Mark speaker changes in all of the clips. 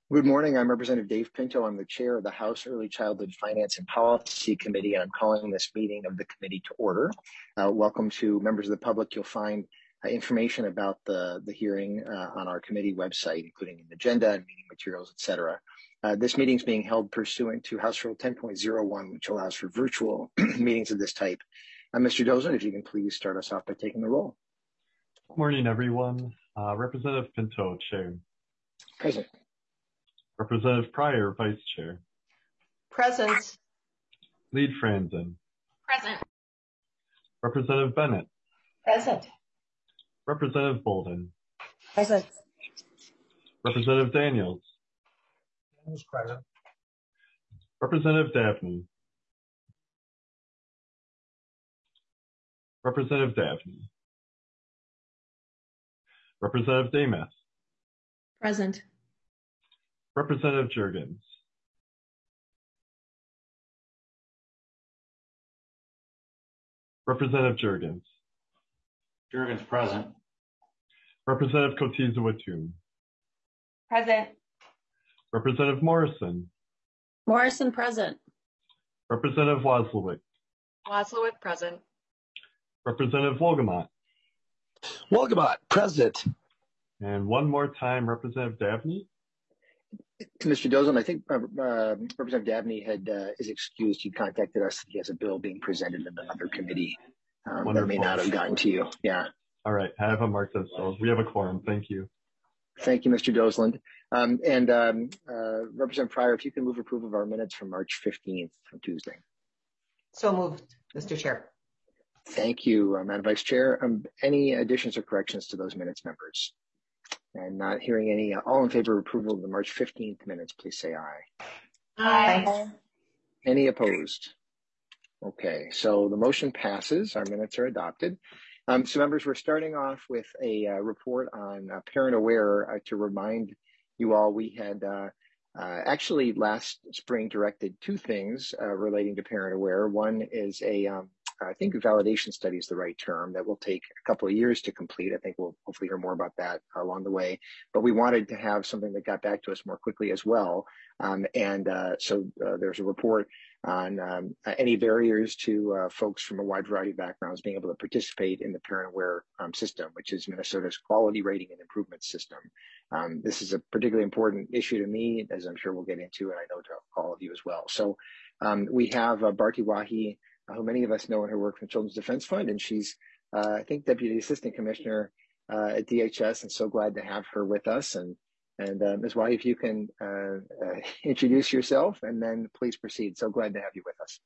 Speaker 1: Good morning. I'm Representative Dave Pinto. I'm the chair of the House Early Childhood Finance and Policy Committee, and I'm calling this meeting of the committee to order. Welcome to members of the public. You'll find information about the hearing on our committee website, including an agenda and meeting materials, etc. This meeting is being held pursuant to House Rule 10.01, which allows for virtual meetings of this type. Mr. Dolan, if you can please start us off by taking the roll.
Speaker 2: Good morning, everyone. Representative Pinto, Chair.
Speaker 1: Present.
Speaker 2: Representative Pryor, Vice Chair.
Speaker 3: Present.
Speaker 2: Lead Franzen.
Speaker 3: Present.
Speaker 2: Representative Bennett.
Speaker 3: Present.
Speaker 2: Representative Bolden.
Speaker 3: Present.
Speaker 2: Representative Daniels.
Speaker 4: Daniels present.
Speaker 2: Representative Dabney. Representative Dabney. Representative Demuth.
Speaker 3: Present.
Speaker 2: Representative Jurgens. Representative Jurgens.
Speaker 4: Jurgens present.
Speaker 2: Representative Cotiza-Watum.
Speaker 3: Present.
Speaker 2: Representative Morrison.
Speaker 3: Morrison present.
Speaker 2: Representative Wasilewicz.
Speaker 3: Wasilewicz present.
Speaker 2: Representative Wolgamott.
Speaker 5: Wolgamott present.
Speaker 2: And one more time, Representative Dabney.
Speaker 1: Mr. Dolan, I think Representative Dabney is excused. He contacted us. He has a bill being presented in another committee that may not have gotten to you. Yeah.
Speaker 2: All right. I have a marked as so. We have a quorum. Thank you.
Speaker 1: Thank you, Mr. Dosland. Representative Pryor, if you can move approval of our minutes from March 15th from Tuesday.
Speaker 3: So moved, Mr. Chair.
Speaker 1: Thank you, Madam Vice Chair. Any additions or corrections to those minutes, members? And not hearing any, all in favor of approval of the March 15th minutes, please say aye.
Speaker 3: Aye.
Speaker 1: Any opposed? Okay, so the motion passes. Our minutes are adopted. So members, we're starting off with a report on Parent Aware. To remind you all, we had actually last spring directed two things relating to Parent Aware. One is I think validation study is the right term that will take a couple of years to complete. I think we'll hopefully hear more about that along the way. But we wanted to have something that got back to us more quickly as well. So there's a report on any barriers to folks from a wide variety of backgrounds being able to participate in the Parent Aware system, which is Minnesota's quality rating and improvement system. This is a particularly important issue to me, as I'm sure we'll get into, and I know to all of you as well. So we have Bharti Wahi, who many of us know in her work from Children's Defense Fund, and she's, I think, Deputy Assistant Commissioner at DHS, and so glad to have her with us. And Ms. Wahi, if you can introduce yourself, and then please proceed. So glad to have you with us.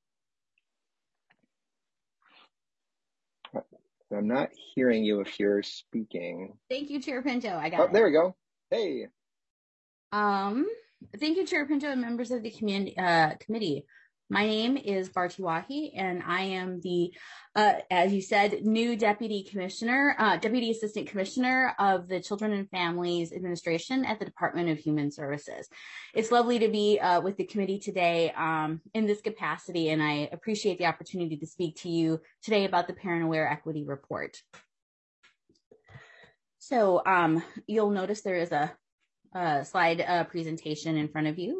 Speaker 1: I'm not hearing you if you're speaking.
Speaker 6: Thank you, Chair Pinto. I got it.
Speaker 1: There we go. Hey.
Speaker 6: Thank you, Chair Pinto and members of the committee. My name is Bharti Wahi, and I am the, as you said, new Deputy Assistant Commissioner of the Children and Families Administration at the Department of Human Services. It's lovely to be with the committee today in this capacity, and I appreciate the opportunity to speak to you today about the Parent Aware Equity Report. So you'll notice there is a slide presentation in front of you.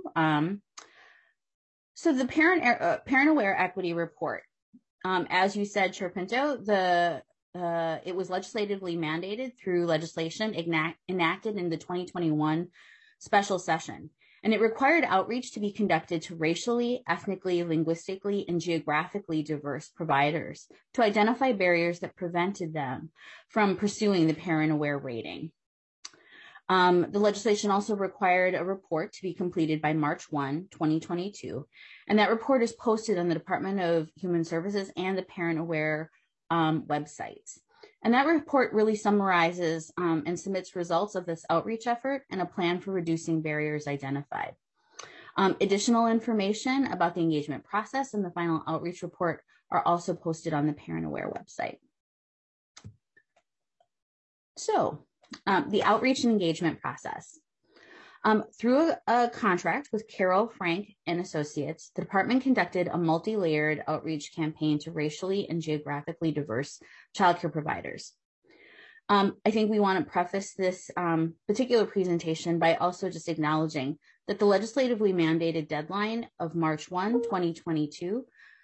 Speaker 6: So the Parent Aware Equity Report, as you said, Chair Pinto, it was legislatively mandated through legislation enacted in the 2021 special session, and it required outreach to be conducted to racially, ethnically, linguistically, and geographically diverse providers to identify barriers that prevented them from pursuing the Parent Aware rating. The legislation also required a report to be completed by March 1, 2022, and that report is posted on the Department of Human Services and the Parent Aware websites. And that report really summarizes and submits results of this outreach effort and a plan for reducing barriers identified. Additional information about the engagement process and the final outreach report are also posted on the Parent Aware website. So, the outreach and engagement process. Through a contract with Carroll, Frank and Associates, the department conducted a multi-layered outreach campaign to racially and geographically diverse childcare providers. I think we want to preface this particular presentation by also just acknowledging that the legislatively mandated deadline of March 1, 2022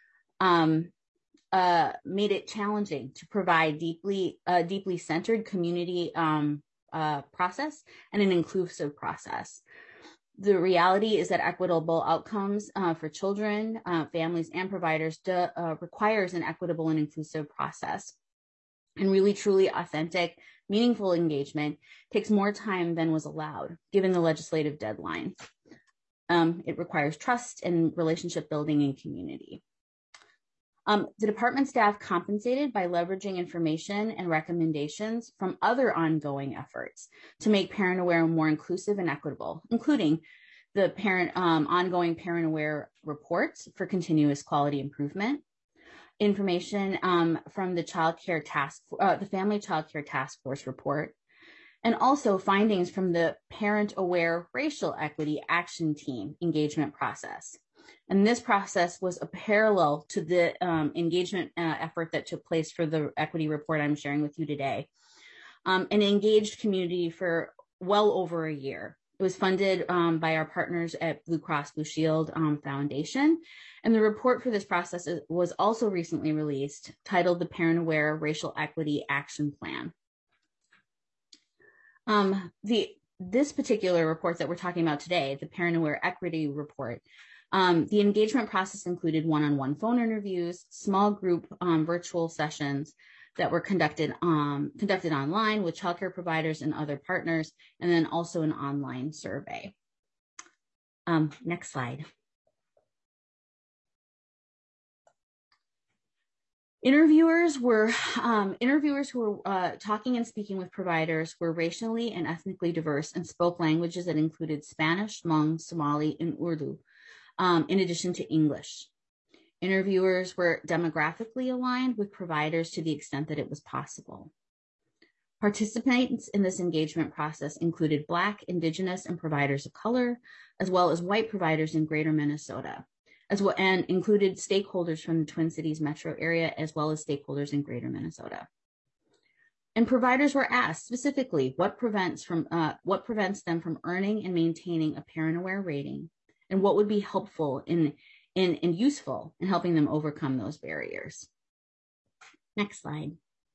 Speaker 6: made it challenging to provide deeply centered community process and an inclusive process. The reality is that equitable outcomes for children, families, and providers requires an equitable and inclusive process. And really, truly authentic, meaningful engagement takes more time than was allowed, given the legislative deadline. It requires trust and relationship building in community. The department staff compensated by leveraging information and recommendations from other ongoing efforts to make Parent Aware more inclusive and equitable, including the ongoing Parent Aware reports for continuous quality improvement, information from the the Family Child Care Task Force report, and also findings from the Parent Aware Racial Equity Action Team engagement process. And this process was a parallel to the engagement effort that took place for the equity report I'm sharing with you today, and engaged community for well over a year. It was funded by our partners at Blue Cross Blue Shield Foundation. And the report for this process was also recently released, titled the Parent Aware Racial Equity Action Plan. This particular report that we're talking about today, the Parent Aware Equity Report, the engagement process included one-on-one phone interviews, small group virtual sessions that were conducted online with childcare providers and other partners, and then also an online survey. Next slide. Interviewers who were talking and speaking with providers were racially and ethnically diverse and spoke languages that included Spanish, Hmong, Somali, and Urdu, in addition to English. Interviewers were demographically aligned with providers to the extent that it was possible. Participants in this engagement process included Black, Indigenous, and providers of color, as well as white providers in Greater Minnesota, and included stakeholders from the Twin Cities metro area, as well as stakeholders in Greater Minnesota. And providers were asked specifically what prevents them from earning and maintaining a Parent Aware rating, and what would be helpful and useful in helping them overcome those barriers. Next slide.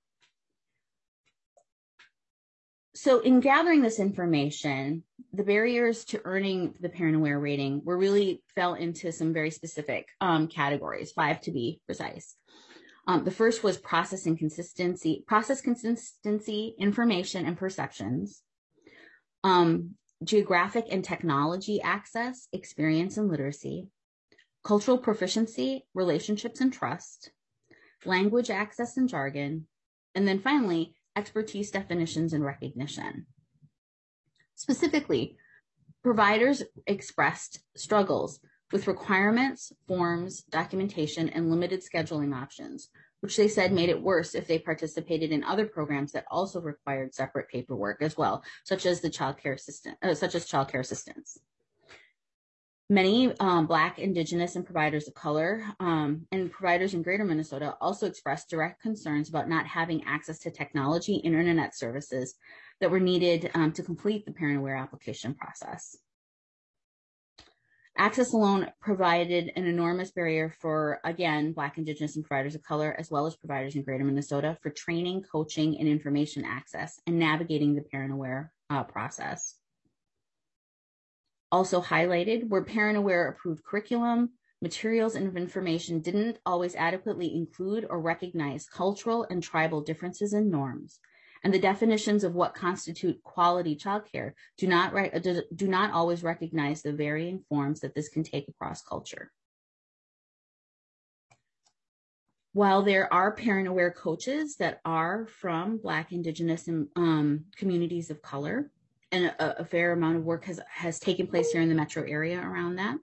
Speaker 6: So in gathering this information, the barriers to earning the Parent Aware rating fell into some very specific categories, 5 to be precise. The first was process consistency, information and perceptions, geographic and technology access, experience and literacy, cultural proficiency, relationships and trust, language access and jargon, and then finally, expertise definitions and recognition. Specifically, providers expressed struggles with requirements, forms, documentation, and limited scheduling options, which they said made it worse if they participated in other programs that also required separate paperwork as well, such as childcare assistance. Many Black, Indigenous, and providers of color and providers in Greater Minnesota also expressed direct concerns about not having access to technology, internet services that were needed to complete the Parent Aware application process. Access alone provided an enormous barrier for, again, Black, Indigenous, and providers of color, as well as providers in Greater Minnesota for training, coaching, and information access and navigating the Parent Aware process. Also highlighted were Parent Aware approved curriculum, materials and information didn't always adequately include or recognize cultural and tribal differences and norms, and the definitions of what constitute quality childcare do not always recognize the varying forms that this can take across culture. While there are Parent Aware coaches that are from Black, Indigenous, and communities of color, and a fair amount of work has taken place here in the metro area around that.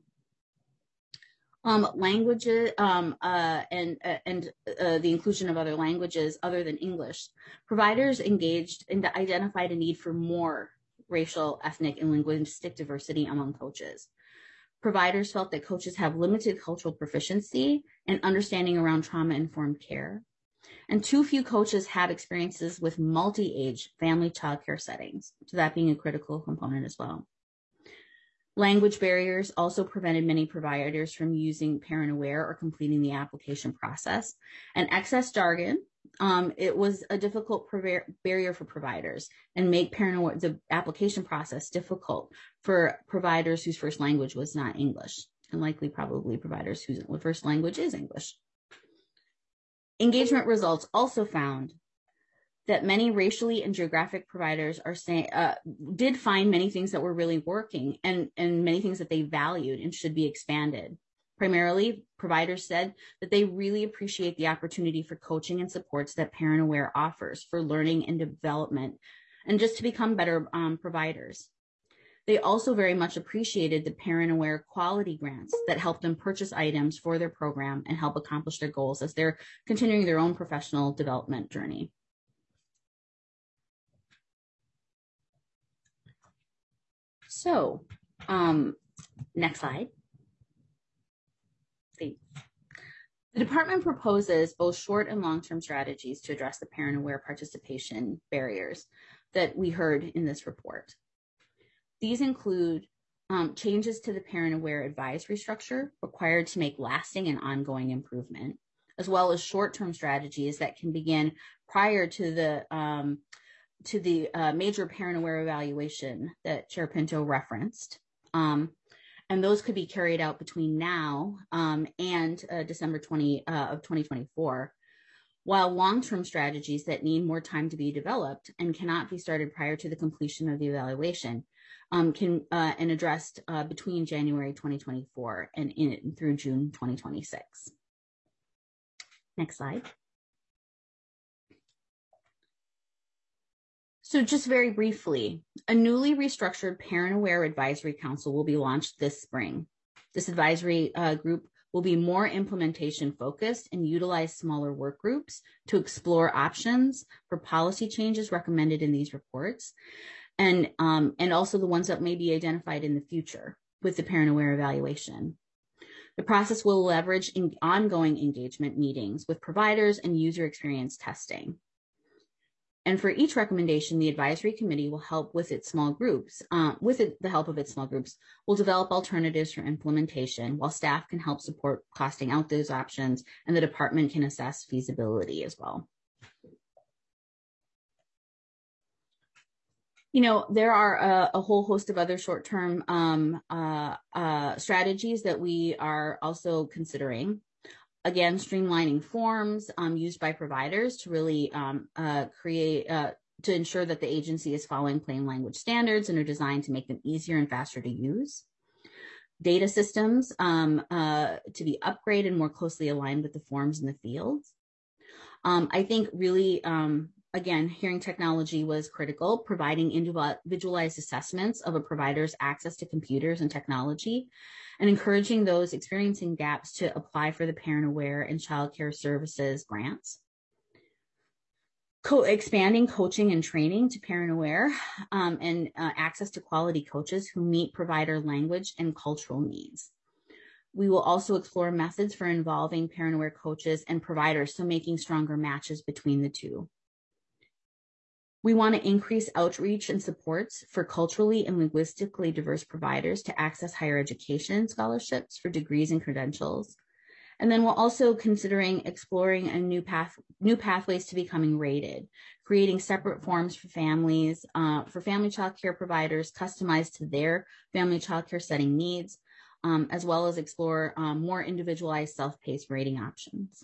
Speaker 6: Languages and the inclusion of other languages other than English, providers engaged and identified a need for more racial, ethnic, and linguistic diversity among coaches. Providers felt that coaches have limited cultural proficiency and understanding around trauma-informed care, And too few coaches have experiences with multi-age family childcare settings, so that being a critical component as well. Language barriers also prevented many providers from using Parent Aware or completing the application process. And excess jargon, it was a difficult barrier for providers and make Parent Aware, the application process, difficult for providers whose first language was not English, and likely probably providers whose first language is English. Engagement results also found that many racially and geographic providers are saying did find many things that were really working and many things that they valued and should be expanded. Primarily, providers said that they really appreciate the opportunity for coaching and supports that Parent Aware offers for learning and development and just to become better providers. They also very much appreciated the Parent Aware quality grants that help them purchase items for their program and help accomplish their goals as they're continuing their own professional development journey. So, next slide. The department proposes both short and long-term strategies to address the Parent Aware participation barriers that we heard in this report. These include changes to the Parent Aware advisory structure required to make lasting and ongoing improvement, as well as short-term strategies that can begin prior to the major Parent Aware evaluation that Chair Pinto referenced. And those could be carried out between now and December 2024, while long-term strategies that need more time to be developed and cannot be started prior to the completion of the evaluation and addressed between January 2024 and through June 2026. Next slide. So just very briefly, a newly restructured Parent Aware Advisory Council will be launched this spring. This advisory group will be more implementation focused and utilize smaller work groups to explore options for policy changes recommended in these reports, and also the ones that may be identified in the future with the Parent Aware evaluation. The process will leverage ongoing engagement meetings with providers and user experience testing. And for each recommendation, the advisory committee will help with its small groups. The help of its small groups, will develop alternatives for implementation, while staff can help support costing out those options, and the department can assess feasibility as well. You know, there are a whole host of other short-term strategies that we are also considering. Again, streamlining forms used by providers to really to ensure that the agency is following plain language standards and are designed to make them easier and faster to use. Data systems to be upgraded and more closely aligned with the forms in the fields. I think really, again, hearing technology was critical, providing individualized assessments of a provider's access to computers and technology, and encouraging those experiencing gaps to apply for the Parent Aware and Child Care Services grants. Expanding coaching and training to Parent Aware and access to quality coaches who meet provider language and cultural needs. We will also explore methods for involving Parent Aware coaches and providers, so making stronger matches between the two. We want to increase outreach and supports for culturally and linguistically diverse providers to access higher education scholarships for degrees and credentials. And then we're also considering exploring a new pathways to becoming rated, creating separate forms for families, for family child care providers customized to their family child care setting needs, as well as explore more individualized self-paced rating options.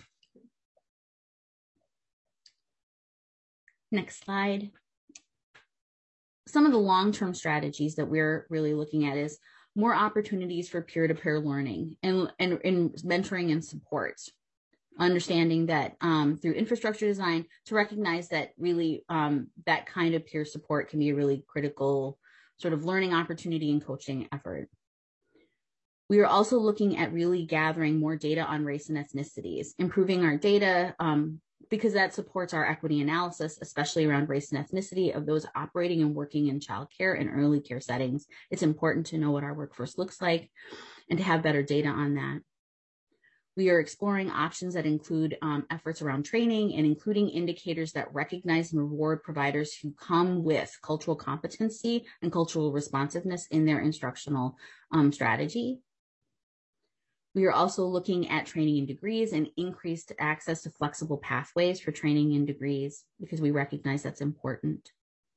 Speaker 6: Next slide. Some of the long-term strategies that we're really looking at is more opportunities for peer-to-peer learning and mentoring and support. Understanding that through infrastructure design, to recognize that really that kind of peer support can be a really critical sort of learning opportunity and coaching effort. We are also looking at really gathering more data on race and ethnicities, improving our data because that supports our equity analysis, especially around race and ethnicity of those operating and working in childcare and early care settings. It's important to know what our workforce looks like and to have better data on that. We are exploring options that include efforts around training and including indicators that recognize and reward providers who come with cultural competency and cultural responsiveness in their instructional strategy. We are also looking at training in degrees and increased access to flexible pathways for training in degrees because we recognize that's important.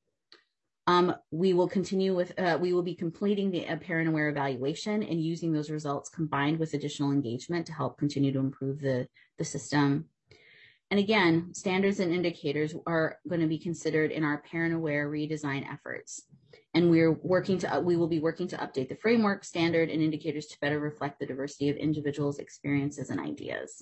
Speaker 6: We will be completing the Parent Aware evaluation and using those results combined with additional engagement to help continue to improve the system. And again, standards and indicators are going to be considered in our Parent Aware redesign efforts. And we will be working to update the framework, standard, and indicators to better reflect the diversity of individuals' experiences and ideas.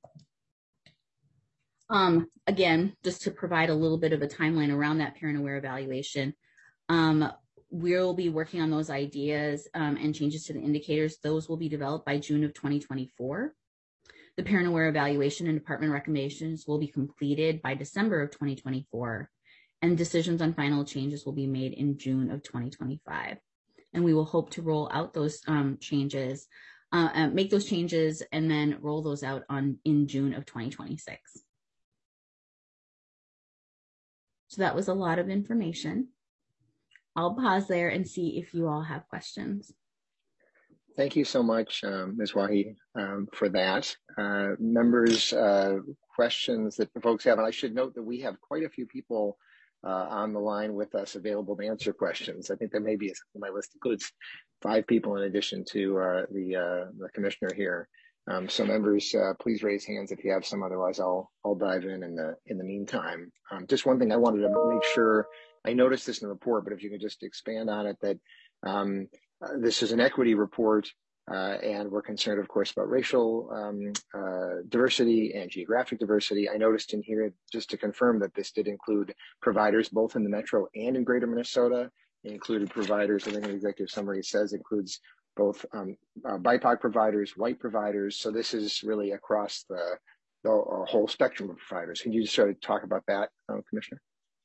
Speaker 6: Again, just to provide a little bit of a timeline around that Parent Aware evaluation, we'll be working on those ideas and changes to the indicators. Those will be developed by June of 2024. The Parent Aware evaluation and department recommendations will be completed by December of 2024, and decisions on final changes will be made in June of 2025. And we will hope to roll out those changes, make those changes, and then roll those out in June of 2026. So that was a lot of information. I'll pause there and see if you all have questions.
Speaker 1: Thank you so much, Ms. Wahi, for that. Members, questions that folks have, and I should note that we have quite a few people on the line with us available to answer questions. I think there may be, my list includes 5 people in addition to the commissioner here. So members, please raise hands if you have some, otherwise I'll dive in the meantime. Just one thing I wanted to make sure, I noticed this in the report, but if you could just expand on it, that this is an equity report, and we're concerned, of course, about racial diversity and geographic diversity. I noticed in here, just to confirm, that this did include providers both in the Metro and in Greater Minnesota. It included providers, I think the executive summary says, includes both BIPOC providers, white providers. So this is really across the whole spectrum of providers. Can you just sort of talk about that, Commissioner?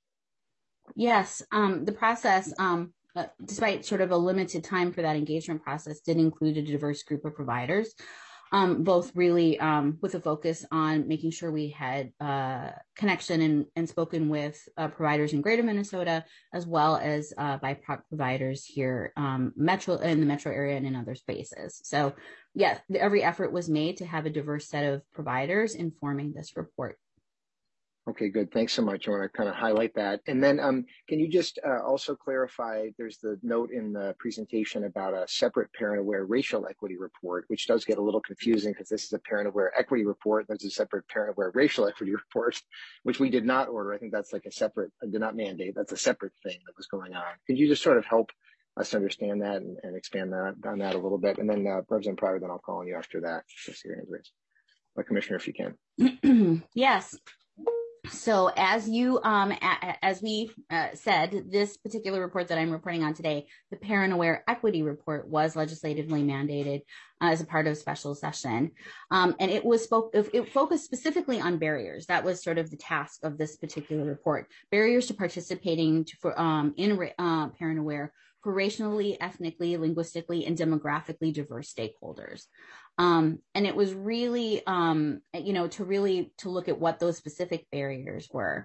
Speaker 6: Yes, the process, despite sort of a limited time for that engagement process, did include a diverse group of providers, both really with a focus on making sure we had connection and spoken with providers in Greater Minnesota, as well as BIPOC providers here in the metro area and in other spaces. So yeah, every effort was made to have a diverse set of providers informing this report.
Speaker 1: Okay, good. Thanks so much. I want to kind of highlight that. And then can you just also clarify, there's the note in the presentation about a separate Parent Aware racial equity report, which does get a little confusing because this is a Parent Aware equity report. There's a separate Parent Aware racial equity report, which we did not order. I think that's like a separate, did not mandate. That's a separate thing that was going on. Could you just sort of help us understand that and expand on that a little bit? And then Representative Pryor, then I'll call on you after that. Just your hands raised. Commissioner, if you can.
Speaker 6: Yes. So as you, as we said, this particular report that I'm reporting on today, the Parent Aware Equity Report, was legislatively mandated as a part of special session. And it focused specifically on barriers. That was sort of the task of this particular report. Barriers to participating in Parent Aware for racially, ethnically, linguistically, and demographically diverse stakeholders. And it was really, to look at what those specific barriers were.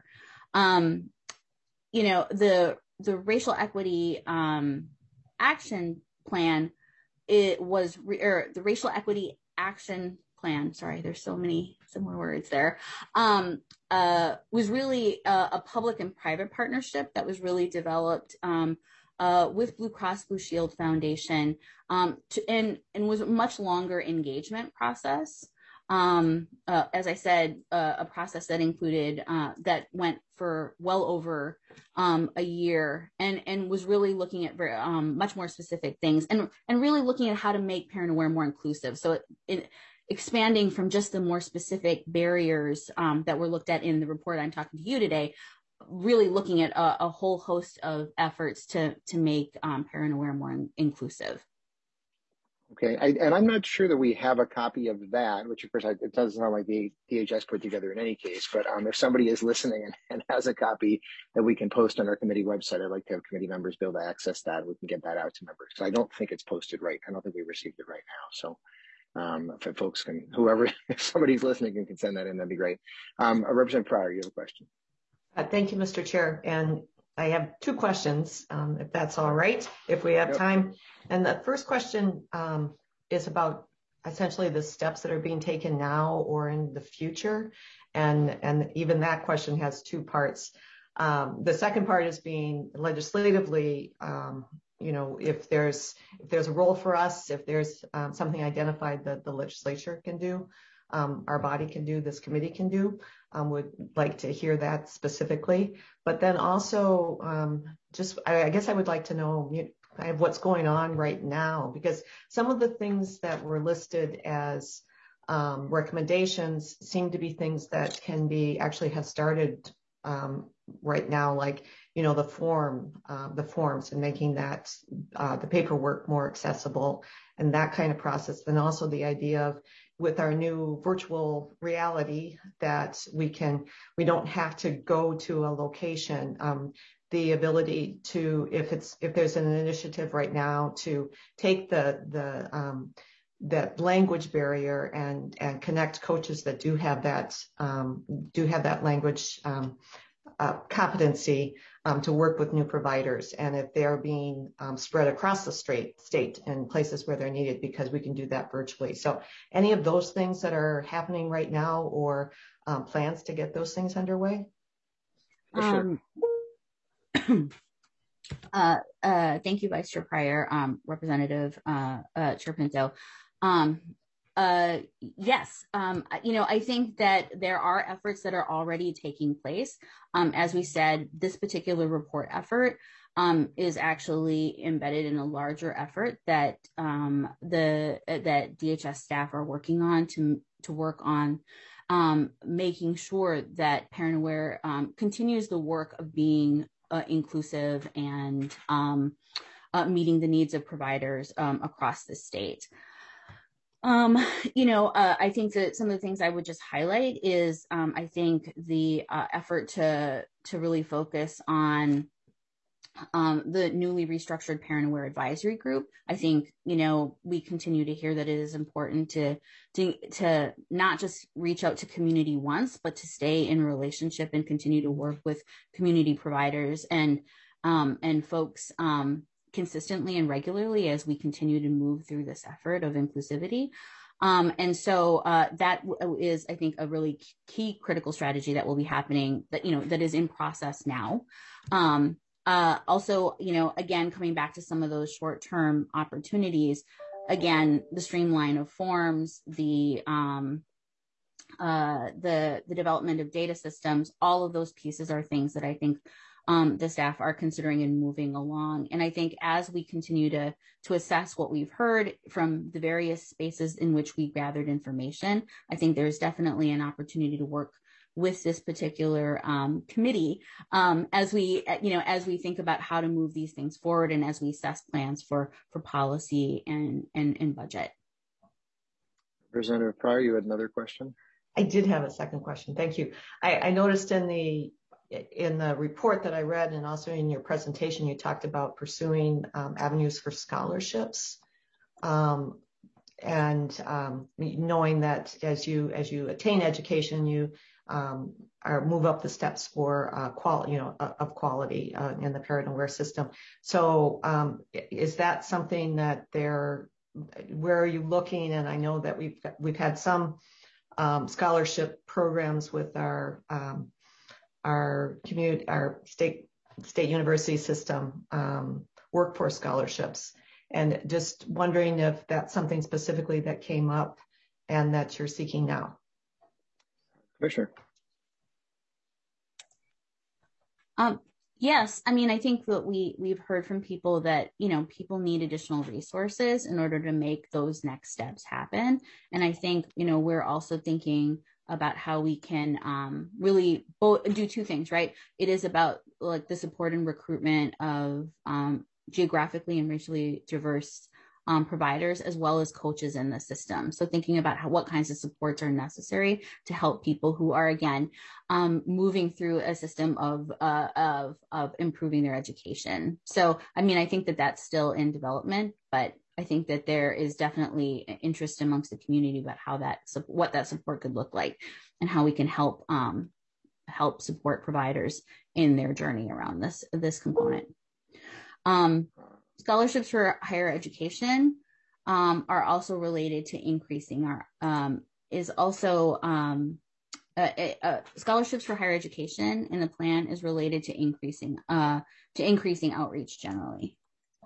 Speaker 6: The racial equity action plan, the racial equity action plan, sorry, there's so many similar words there, was really a public and private partnership that was really developed with Blue Cross Blue Shield Foundation, and was a much longer engagement process. As I said, a process that included, that went for well over a year, and was really looking at very, much more specific things, and really looking at how to make Parent Aware more inclusive. So expanding from just the more specific barriers that were looked at in the report I'm talking to you today, really looking at a whole host of efforts to make Parent Aware more inclusive.
Speaker 1: Okay, and I'm not sure that we have a copy of that, which of course it doesn't sound like the DHS put together in any case, but if somebody is listening and has a copy that we can post on our committee website, I'd like to have committee members be able to access that. We can get that out to members, because I don't think it's posted right. I don't think we received it right now. So If folks can, whoever, if somebody's listening and can send that in, that'd be great. Representative Pryor, you have a question.
Speaker 3: Thank you, Mr. Chair. And I have two questions, if that's all right, if we have time. And the first question is about essentially the steps that are being taken now or in the future. And even that question has two parts. The second part is being legislatively, if there's a role for us, if there's something identified that the legislature can do, our body can do, this committee can do, would like to hear that specifically. But then also, I guess I would like to know kind of what's going on right now, because some of the things that were listed as recommendations seem to be things that can be actually have started right now, like the forms and making that the paperwork more accessible and that kind of process. And also the idea of, with our new virtual reality, that we don't have to go to a location. The ability to, if there's an initiative right now to take that language barrier and connect coaches that do have that language competency to work with new providers, and if they're being spread across the state in places where they're needed, because we can do that virtually. So any of those things that are happening right now, or plans to get those things underway?
Speaker 1: Sure.
Speaker 6: Thank you, Vice Chair Pryor, Representative Chair Pinto. Yes, I think that there are efforts that are already taking place. As we said, this particular report effort is actually embedded in a larger effort that that DHS staff are working on to work on making sure that Parent Aware continues the work of being inclusive and meeting the needs of providers across the state. I think that some of the things I would just highlight is I think the effort to really focus on the newly restructured Parent Aware Advisory Group. I think, we continue to hear that it is important to not just reach out to community once, but to stay in relationship and continue to work with community providers and folks consistently and regularly as we continue to move through this effort of inclusivity. And so that is, I think, a really key critical strategy that will be happening that is in process now. Also, again, coming back to some of those short-term opportunities, again, the streamline of forms, the development of data systems, all of those pieces are things that I think the staff are considering and moving along. And I think as we continue to assess what we've heard from the various spaces in which we gathered information, I think there's definitely an opportunity to work with this particular committee as we think about how to move these things forward and as we assess plans for policy and budget.
Speaker 1: Representative Pryor, you had another question?
Speaker 3: I did have a second question. Thank you. I noticed in the report that I read, and also in your presentation, you talked about pursuing avenues for scholarships, and knowing that as you attain education, you move up the steps for quality in the Parent Aware system. So is that something that where are you looking? And I know that we've had some scholarship programs with our state university system, workforce scholarships, and just wondering if that's something specifically that came up and that you're seeking now.
Speaker 1: Commissioner.
Speaker 6: Yes, I mean, I think that we've heard from people that, people need additional resources in order to make those next steps happen. And I think, we're also thinking about how we can really do two things, right? It is about like the support and recruitment of geographically and racially diverse providers, as well as coaches in the system. So thinking about what kinds of supports are necessary to help people who are, again, moving through a system of improving their education. So, I mean, I think that that's still in development, but I think that there is definitely interest amongst the community about what that support could look like and how we can help support providers in their journey around this component. Scholarships for higher education are also related to increasing scholarships for higher education in the plan is related to increasing outreach generally.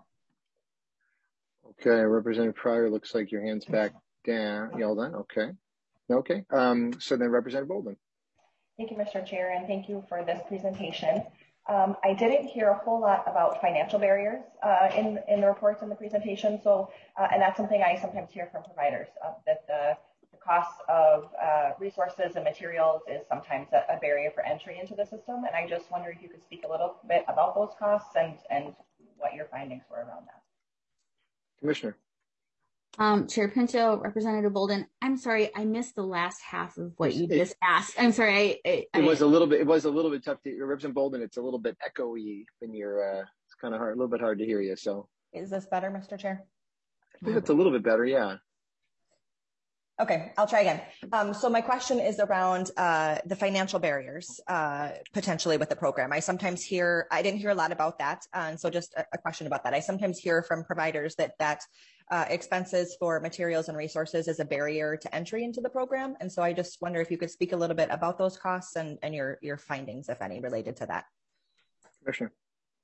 Speaker 1: Okay, Representative Pryor, looks like your hand's back down. You all done? Okay. Okay. So then Representative Bolden.
Speaker 7: Thank you, Mr. Chair, and thank you for this presentation. I didn't hear a whole lot about financial barriers in the reports and the presentation. So, and that's something I sometimes hear from providers, that the cost of resources and materials is sometimes a barrier for entry into the system. And I just wonder if you could speak a little bit about those costs and what your findings were around that.
Speaker 1: Commissioner.
Speaker 6: Chair Pinto, Representative Bolden, I'm sorry, I missed the last half of what you just asked. I'm sorry. It was a little bit tough to, Representative Bolden, it's a little bit echoey when you're, it's kind of hard, a little bit hard to hear you. So.
Speaker 8: Is this better, Mr. Chair?
Speaker 1: I think it's a little bit better, yeah.
Speaker 8: Okay, I'll try again. So my question is around the financial barriers potentially with the program. I sometimes hear, I didn't hear a lot about that. And so just a question about that. I sometimes hear from providers that expenses for materials and resources is a barrier to entry into the program. And so I just wonder if you could speak a little bit about those costs and your findings, if any, related to that.
Speaker 1: Commissioner.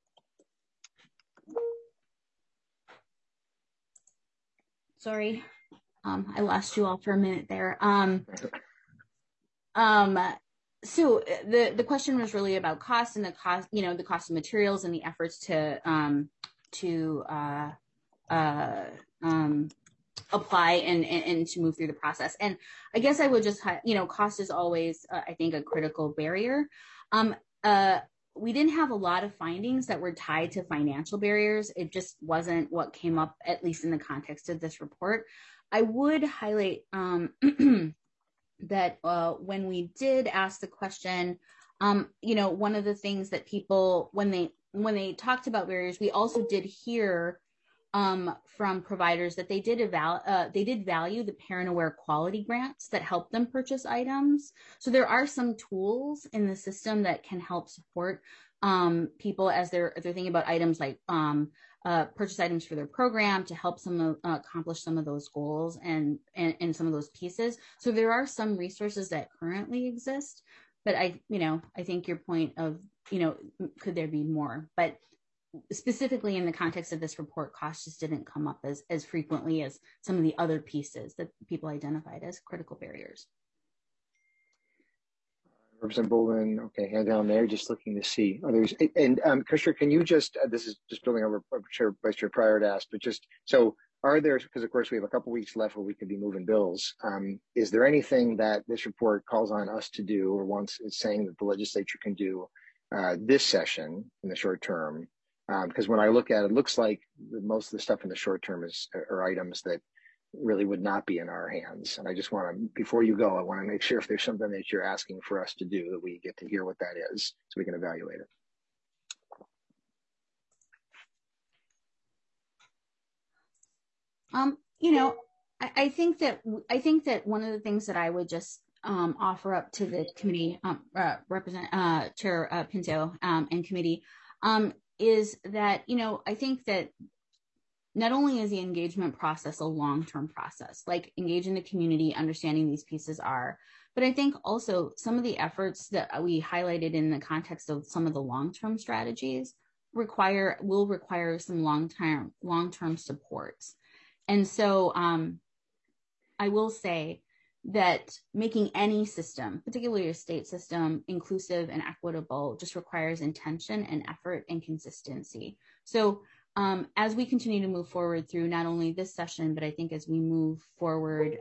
Speaker 6: Sorry. I lost you all for a minute there. So the question was really about cost and the cost of materials and the efforts to apply and to move through the process. And I guess I would just, cost is always, I think, a critical barrier. We didn't have a lot of findings that were tied to financial barriers. It just wasn't what came up, at least in the context of this report. I would highlight that when we did ask the question, one of the things that people, when they talked about barriers, we also did hear from providers that they did value the Parent Aware quality grants that help them purchase items. So there are some tools in the system that can help support people as they're thinking about items like purchase items for their program to help accomplish some of those goals and some of those pieces. So there are some resources that currently exist, but I think your point of, could there be more? But specifically in the context of this report, cost just didn't come up as frequently as some of the other pieces that people identified as critical barriers.
Speaker 1: Representative Bolden, okay, hand down there, just looking to see others. And Commissioner, can you just, this is just building over Vice Chair Pryor to ask, but just, so are there, because of course we have a couple weeks left where we could be moving bills. Is there anything that this report calls on us to do or wants is saying that the legislature can do this session in the short term? Because when I look at it, it looks like most of the stuff in the short term are items that really would not be in our hands. And I just want to, before you go, I want to make sure if there's something that you're asking for us to do, that we get to hear what that is so we can evaluate it.
Speaker 6: I think that one of the things that I would just offer up to the committee, Chair Pinto and committee, is that, I think that not only is the engagement process a long-term process, like engaging the community, understanding these pieces are, but I think also some of the efforts that we highlighted in the context of some of the long-term strategies will require some long-term supports. And so I will say that making any system, particularly a state system, inclusive and equitable just requires intention and effort and consistency. So as we continue to move forward through not only this session, but I think as we move forward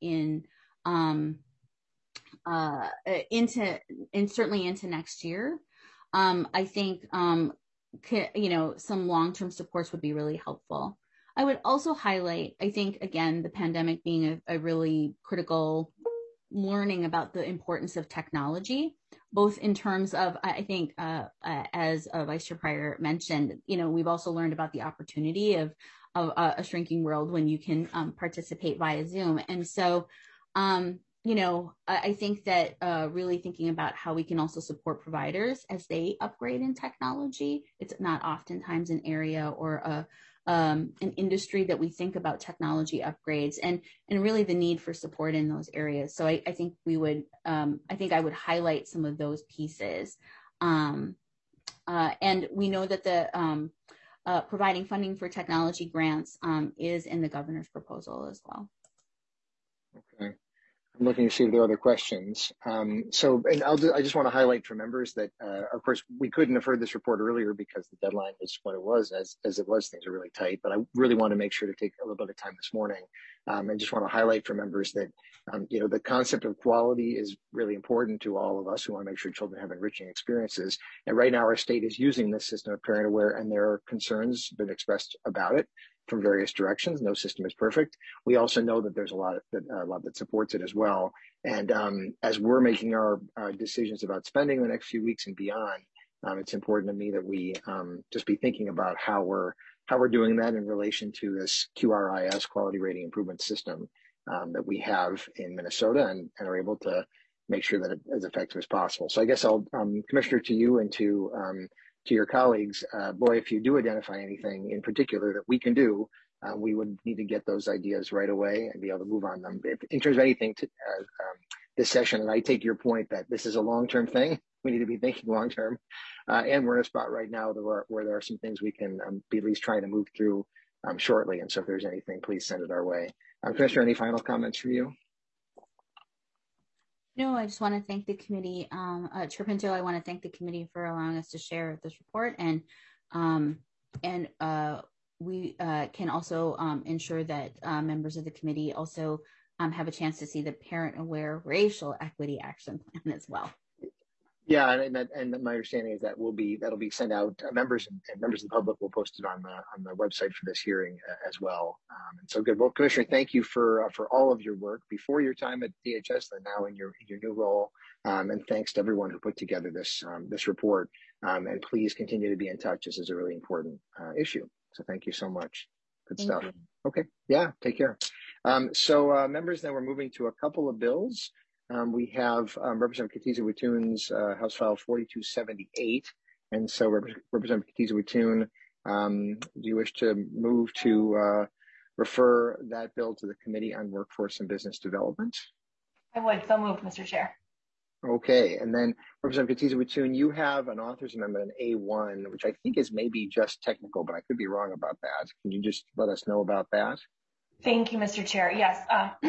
Speaker 6: certainly into next year, I think some long-term supports would be really helpful. I would also highlight, I think, again, the pandemic being a really critical learning about the importance of technology, both in terms of, I think, as Vice Chair Pryor mentioned, we've also learned about the opportunity of a shrinking world when you can participate via Zoom. And so, I think that really thinking about how we can also support providers as they upgrade in technology. It's not oftentimes an area or an industry that we think about technology upgrades and really the need for support in those areas. So I think I would highlight some of those pieces. And we know that the providing funding for technology grants is in the governor's proposal as well.
Speaker 1: Okay. I'm looking to see if there are other questions. I just want to highlight for members that, of course, we couldn't have heard this report earlier because the deadline was what it was. As it was, things are really tight. But I really want to make sure to take a little bit of time this morning. I just want to highlight for members that, the concept of quality is really important to all of us who want to make sure children have enriching experiences. And right now, our state is using this system of Parent Aware, and there are concerns been expressed about it from various directions. No system is perfect. We also know that there's a lot that supports it as well. And as we're making our decisions about spending the next few weeks and beyond, it's important to me that we just be thinking about how we're doing that in relation to this QRIS, Quality Rating Improvement System, that we have in Minnesota and are able to make sure that it's as effective as possible. So I guess I'll, Commissioner, to you and to your colleagues, if you do identify anything in particular that we can do, we would need to get those ideas right away and be able to move on them. In terms of anything to this session, and I take your point that this is a long-term thing. We need to be thinking long-term. And we're in a spot right now where there are some things we can be at least trying to move through shortly. And so if there's anything, please send it our way. Commissioner, any final comments from you?
Speaker 6: No, I just want to thank the committee. Chair Pinto, I want to thank the committee for allowing us to share this report, and we can also ensure that members of the committee also have a chance to see the Parent Aware Racial Equity Action Plan as well.
Speaker 1: Yeah, and my understanding is that that'll be sent out. Members and members of the public will post it on the website for this hearing as well. And so good. Well, Commissioner, thank you for all of your work before your time at DHS and now in your new role. And thanks to everyone who put together this report. And please continue to be in touch. This is a really important issue. So thank you so much. Good stuff.
Speaker 6: You.
Speaker 1: Okay. Yeah. Take care. Members, now we're moving to a couple of bills. We have Representative Katiza-Wittoon's House File 4278. And so Representative Katiza-Wittoon, do you wish to move to refer that bill to the Committee on Workforce and Business Development?
Speaker 7: I would. So moved, Mr. Chair.
Speaker 1: Okay. And then Representative Katiza-Wittoon, you have an author's amendment in A1, which I think is maybe just technical, but I could be wrong about that. Can you just let us know about that?
Speaker 7: Thank you, Mr. Chair. Yes.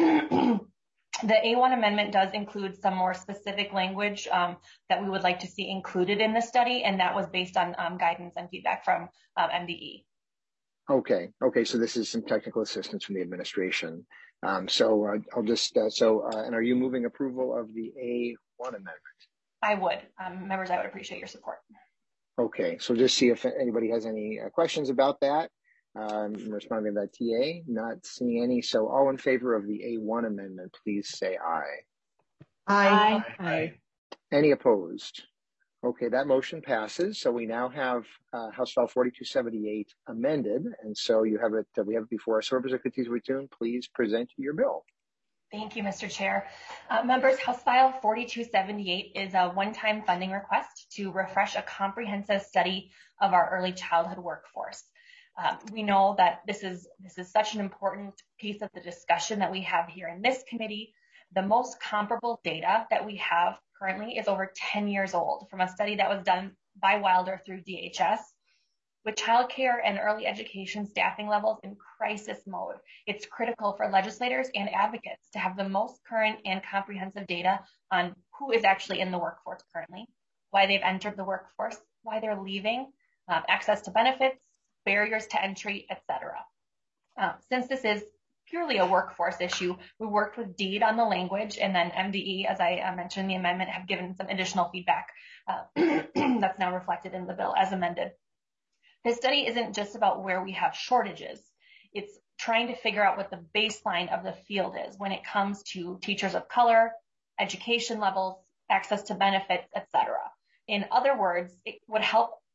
Speaker 7: The A1 amendment does include some more specific language that we would like to see included in the study, and that was based on guidance and feedback from MDE. Okay. So this is some technical assistance from the administration. I'll just, and are you moving approval of the A1 amendment? I would. Members, I would appreciate your support. Okay. So just see if anybody has any questions about that. Responding to that, TA, not seeing any. So all in favor of the A1 amendment, please say aye.
Speaker 3: Aye.
Speaker 7: Aye.
Speaker 1: Any opposed? Okay, that motion passes. So we now have House File 4278 amended. And so you have it, we have it before us. So Representative Katiza-Wittoon, please present your bill.
Speaker 7: Thank you, Mr. Chair. Members, House File 4278 is a one-time funding request to refresh a comprehensive study of our early childhood workforce. We know that this is such an important piece of the discussion that we have here in this committee. The most comparable data that we have currently is over 10 years old from a study that was done by Wilder through DHS. With childcare and early education staffing levels in crisis mode, it's critical for legislators and advocates to have the most current and comprehensive data on who is actually in the workforce currently, why they've entered the workforce, why they're leaving, access to benefits, barriers to entry, etc. Since this is purely a workforce issue, we worked with DEED on the language, and then MDE, as I mentioned, the amendment have given some additional feedback that's now reflected in the bill as amended. This study isn't just about where we have shortages. It's trying to figure out what the baseline of the field is when it comes to teachers of color, education levels, access to benefits, etc. In other words, it would help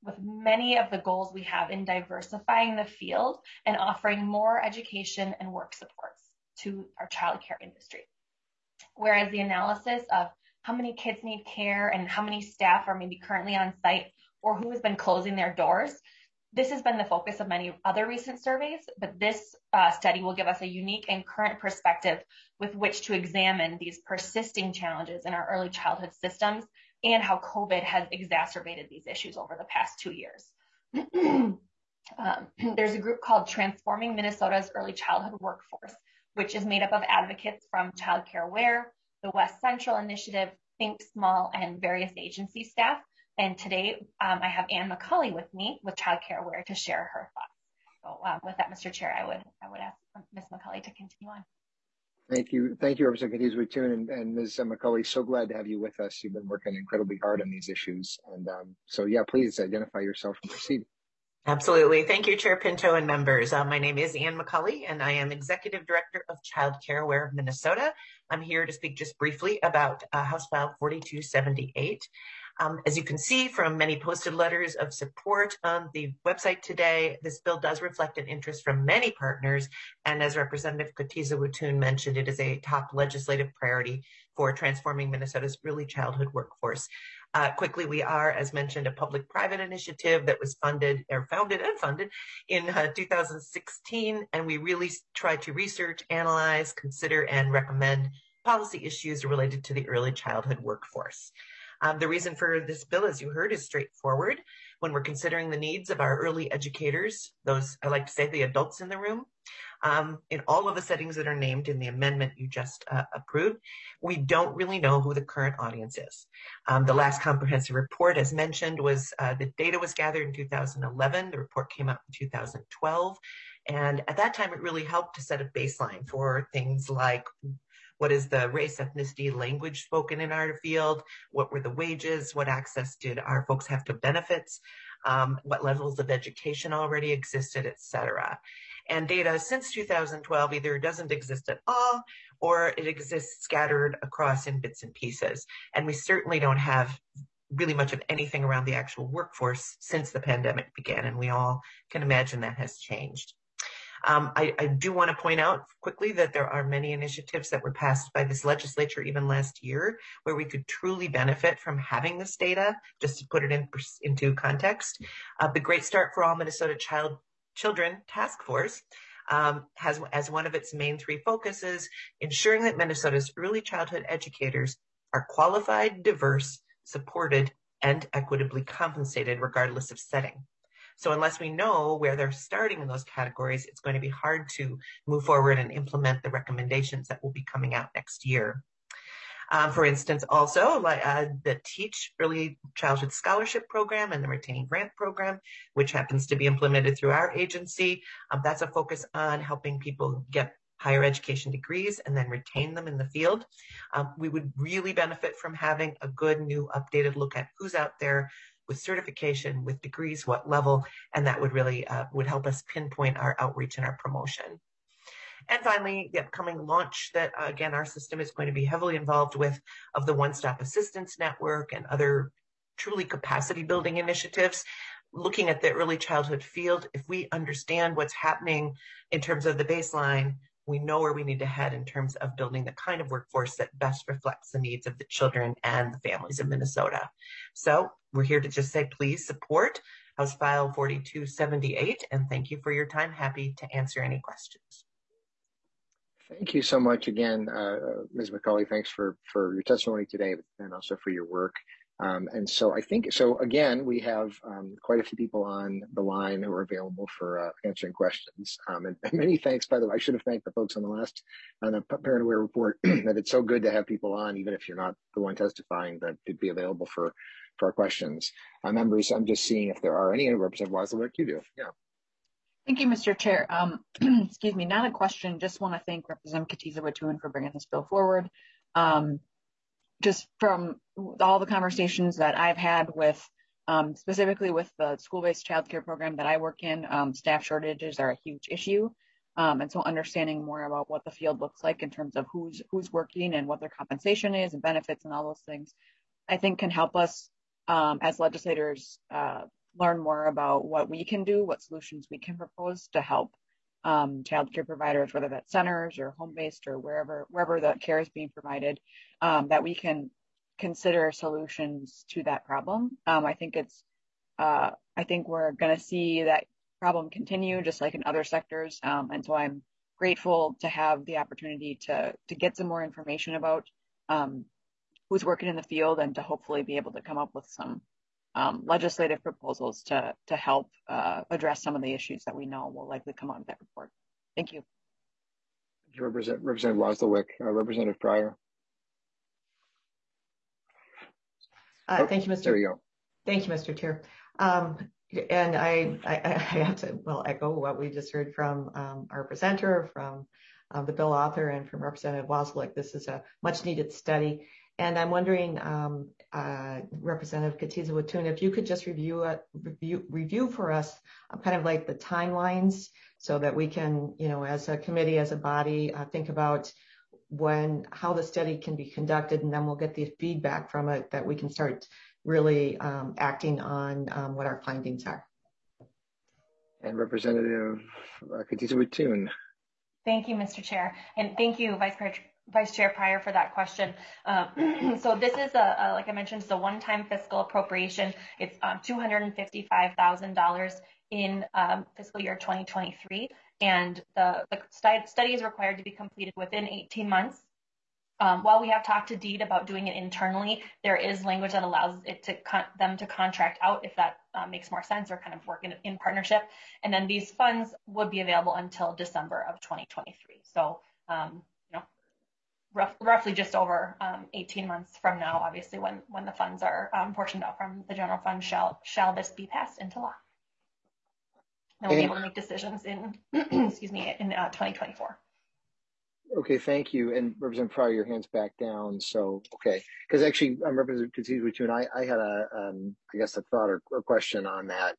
Speaker 9: with many of the goals we have in diversifying the field and offering more education and work supports to our childcare industry. Whereas the analysis of how many kids need care and how many staff are maybe currently on site or who has been closing their doors, this has been the focus of many other recent surveys, but this study will give us a unique and current perspective with which to examine these persisting challenges in our early childhood systems and how COVID has exacerbated these issues over the past 2 years. There's a group called Transforming Minnesota's Early Childhood Workforce, which is made up of advocates from Child Care Aware, the West Central Initiative, Think Small, and various agency staff. And today I have Anne McCauley with me with Child Care Aware to share her thoughts. So with that, Mr. Chair, I would ask Ms. McCauley to continue on.
Speaker 1: Thank you, Representative Khatiza-Watoon and Ms. McCauley. So glad to have you with us. You've been working incredibly hard on these issues, and so yeah, please identify yourself and proceed.
Speaker 10: Absolutely. Thank you, Chair Pinto and members. My name is Anne McCauley, and I am Executive Director of Child Care Aware of Minnesota. I'm here to speak just briefly about House File 4278. As you can see from many posted letters of support on the website today, this bill does reflect an interest from many partners. And as Representative Khatiza-Watoon mentioned, it is a top legislative priority for transforming Minnesota's early childhood workforce. Quickly, we are, as mentioned, a public-private initiative that was founded and funded in 2016. And we really try to research, analyze, consider, and recommend policy issues related to the early childhood workforce. The reason for this bill, as you heard, is straightforward. When we're considering the needs of our early educators, those, I like to say, the adults in the room, in all of the settings that are named in the amendment you just approved, we don't really know who the current audience is. The last comprehensive report, as mentioned, was the data was gathered in 2011. The report came out in 2012. And at that time, it really helped to set a baseline for things like what is the race, ethnicity, language spoken in our field? What were the wages? What access did our folks have to benefits? What levels of education already existed, et cetera. And data since 2012 either doesn't exist at all or it exists scattered across in bits and pieces. And we certainly don't have really much of anything around the actual workforce since the pandemic began. And we all can imagine that has changed. I do want to point out quickly that there are many initiatives that were passed by this legislature even last year where we could truly benefit from having this data, just to put it into context. The Great Start for All Minnesota Children Task Force has as one of its main three focuses ensuring that Minnesota's early childhood educators are qualified, diverse, supported, and equitably compensated regardless of setting. So unless we know where they're starting in those categories, it's going to be hard to move forward and implement the recommendations that will be coming out next year. For instance, also the Teach Early Childhood Scholarship Program and the Retaining Grant Program, which happens to be implemented through our agency. That's a focus on helping people get higher education degrees and then retain them in the field. We would really benefit from having a good new updated look at who's out there with certification, with degrees, what level, and that would really would help us pinpoint our outreach and our promotion. And finally, the upcoming launch that, again, our system is going to be heavily involved with of the One Stop Assistance Network and other truly capacity building initiatives. Looking at the early childhood field, if we understand what's happening in terms of the baseline, we know where we need to head in terms of building the kind of workforce that best reflects the needs of the children and the families of Minnesota. So we're here to just say, please support House File 4278, and thank you for your time. Happy to answer any questions.
Speaker 1: Thank you so much again, Ms. McCauley. Thanks for your testimony today and also for your work. And so I think, so again, we have quite a few people on the line who are available for answering questions. And many thanks, by the way. I should have thanked the folks on the Parent Aware report that it's so good to have people on, even if you're not the one testifying, that could be available for our questions. Members, I'm just seeing if there are any. Representative Wozniak, you do. Yeah.
Speaker 11: Thank you, Mr. Chair. Excuse me, not a question. Just want to thank Representative Khatiza-Watoon for bringing this bill forward. Just from all the conversations that I've had with, specifically with the school-based childcare program that I work in, staff shortages are a huge issue. And so understanding more about what the field looks like in terms of who's working and what their compensation is and benefits and all those things, I think can help us as legislators learn more about what we can do, what solutions we can propose to help child care providers, whether that's centers or home-based or wherever the care is being provided, that we can consider solutions to that problem. I think we're going to see that problem continue just like in other sectors. And so I'm grateful to have the opportunity to get some more information about who's working in the field and to hopefully be able to come up with some legislative proposals to help address some of the issues that we know will likely come out of that report. Thank you.
Speaker 1: Representative Wozlowick, Representative Pryor.
Speaker 3: Thank you, Mr.
Speaker 1: There you go.
Speaker 3: Thank you, Mr. Chair. And I have to echo what we just heard from our presenter, from the bill author, and from Representative Wozlowick. This is a much needed study. And I'm wondering, Representative Katiza-Whatun, if you could just review for us kind of like the timelines so that we can, as a committee, as a body, think about how the study can be conducted, and then we'll get the feedback from it that we can start really acting on what our findings are.
Speaker 1: And Representative Katiza-Whatun.
Speaker 9: Thank you, Mr. Chair. And thank you, Vice Chair Pryor, for that question. So this is like I mentioned, it's a one-time fiscal appropriation. It's $255,000 in fiscal year 2023. And the study is required to be completed within 18 months. While we have talked to DEED about doing it internally, there is language that allows them to contract out if that makes more sense, or kind of work in partnership. And then these funds would be available until December of 2023. So, roughly just over 18 months from now, obviously, when the funds are portioned out from the general fund, shall this be passed into law. And we'll be able to make decisions in, in 2024.
Speaker 1: Okay, thank you. And Representative Pryor, your hand's back down. So, okay, because actually, Representative Katiza-Whatun, I had a thought or question on that.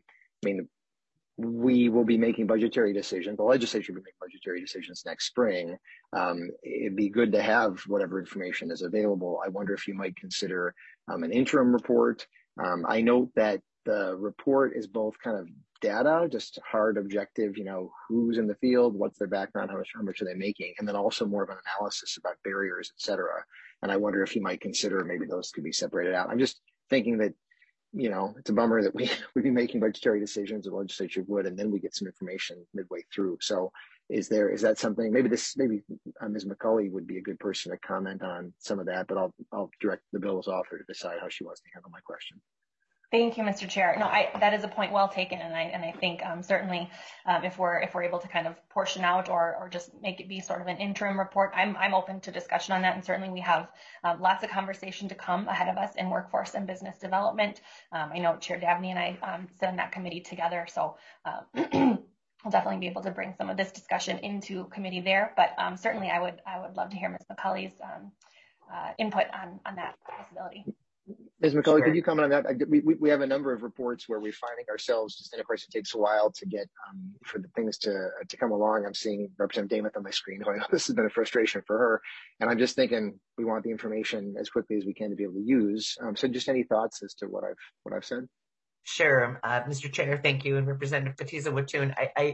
Speaker 1: We will be making budgetary decisions. The legislature will be making budgetary decisions next spring. It'd be good to have whatever information is available. I wonder if you might consider an interim report. I note that the report is both kind of data, just hard, objective, who's in the field, what's their background, how much are they making, and then also more of an analysis about barriers, et cetera. And I wonder if you might consider maybe those could be separated out. I'm just thinking that, it's a bummer that we'd be making budgetary decisions, the legislature would, and then we get some information midway through. So is that something, maybe Ms. McCulley would be a good person to comment on some of that, but I'll direct the bill's author to decide how she wants to handle my question.
Speaker 9: Thank you, Mr. Chair. No, that is a point well taken, and I think certainly if we're able to kind of portion out or just make it be sort of an interim report, I'm open to discussion on that, and certainly we have lots of conversation to come ahead of us in workforce and business development. I know Chair Dabney and I sit in that committee together, so I'll definitely be able to bring some of this discussion into committee there. But certainly I would love to hear Ms. McCulley's input on that possibility.
Speaker 1: Ms. McCulley, sure. Could you comment on that? We have a number of reports where we're finding ourselves, and of course it takes a while to get for the things to come along. I'm seeing Representative Dameth on my screen. I know this has been a frustration for her, and I'm just thinking we want the information as quickly as we can to be able to use. So just any thoughts as to what I've said?
Speaker 10: Sure, Mr. Chair, thank you, and Representative Katiza-Whatun.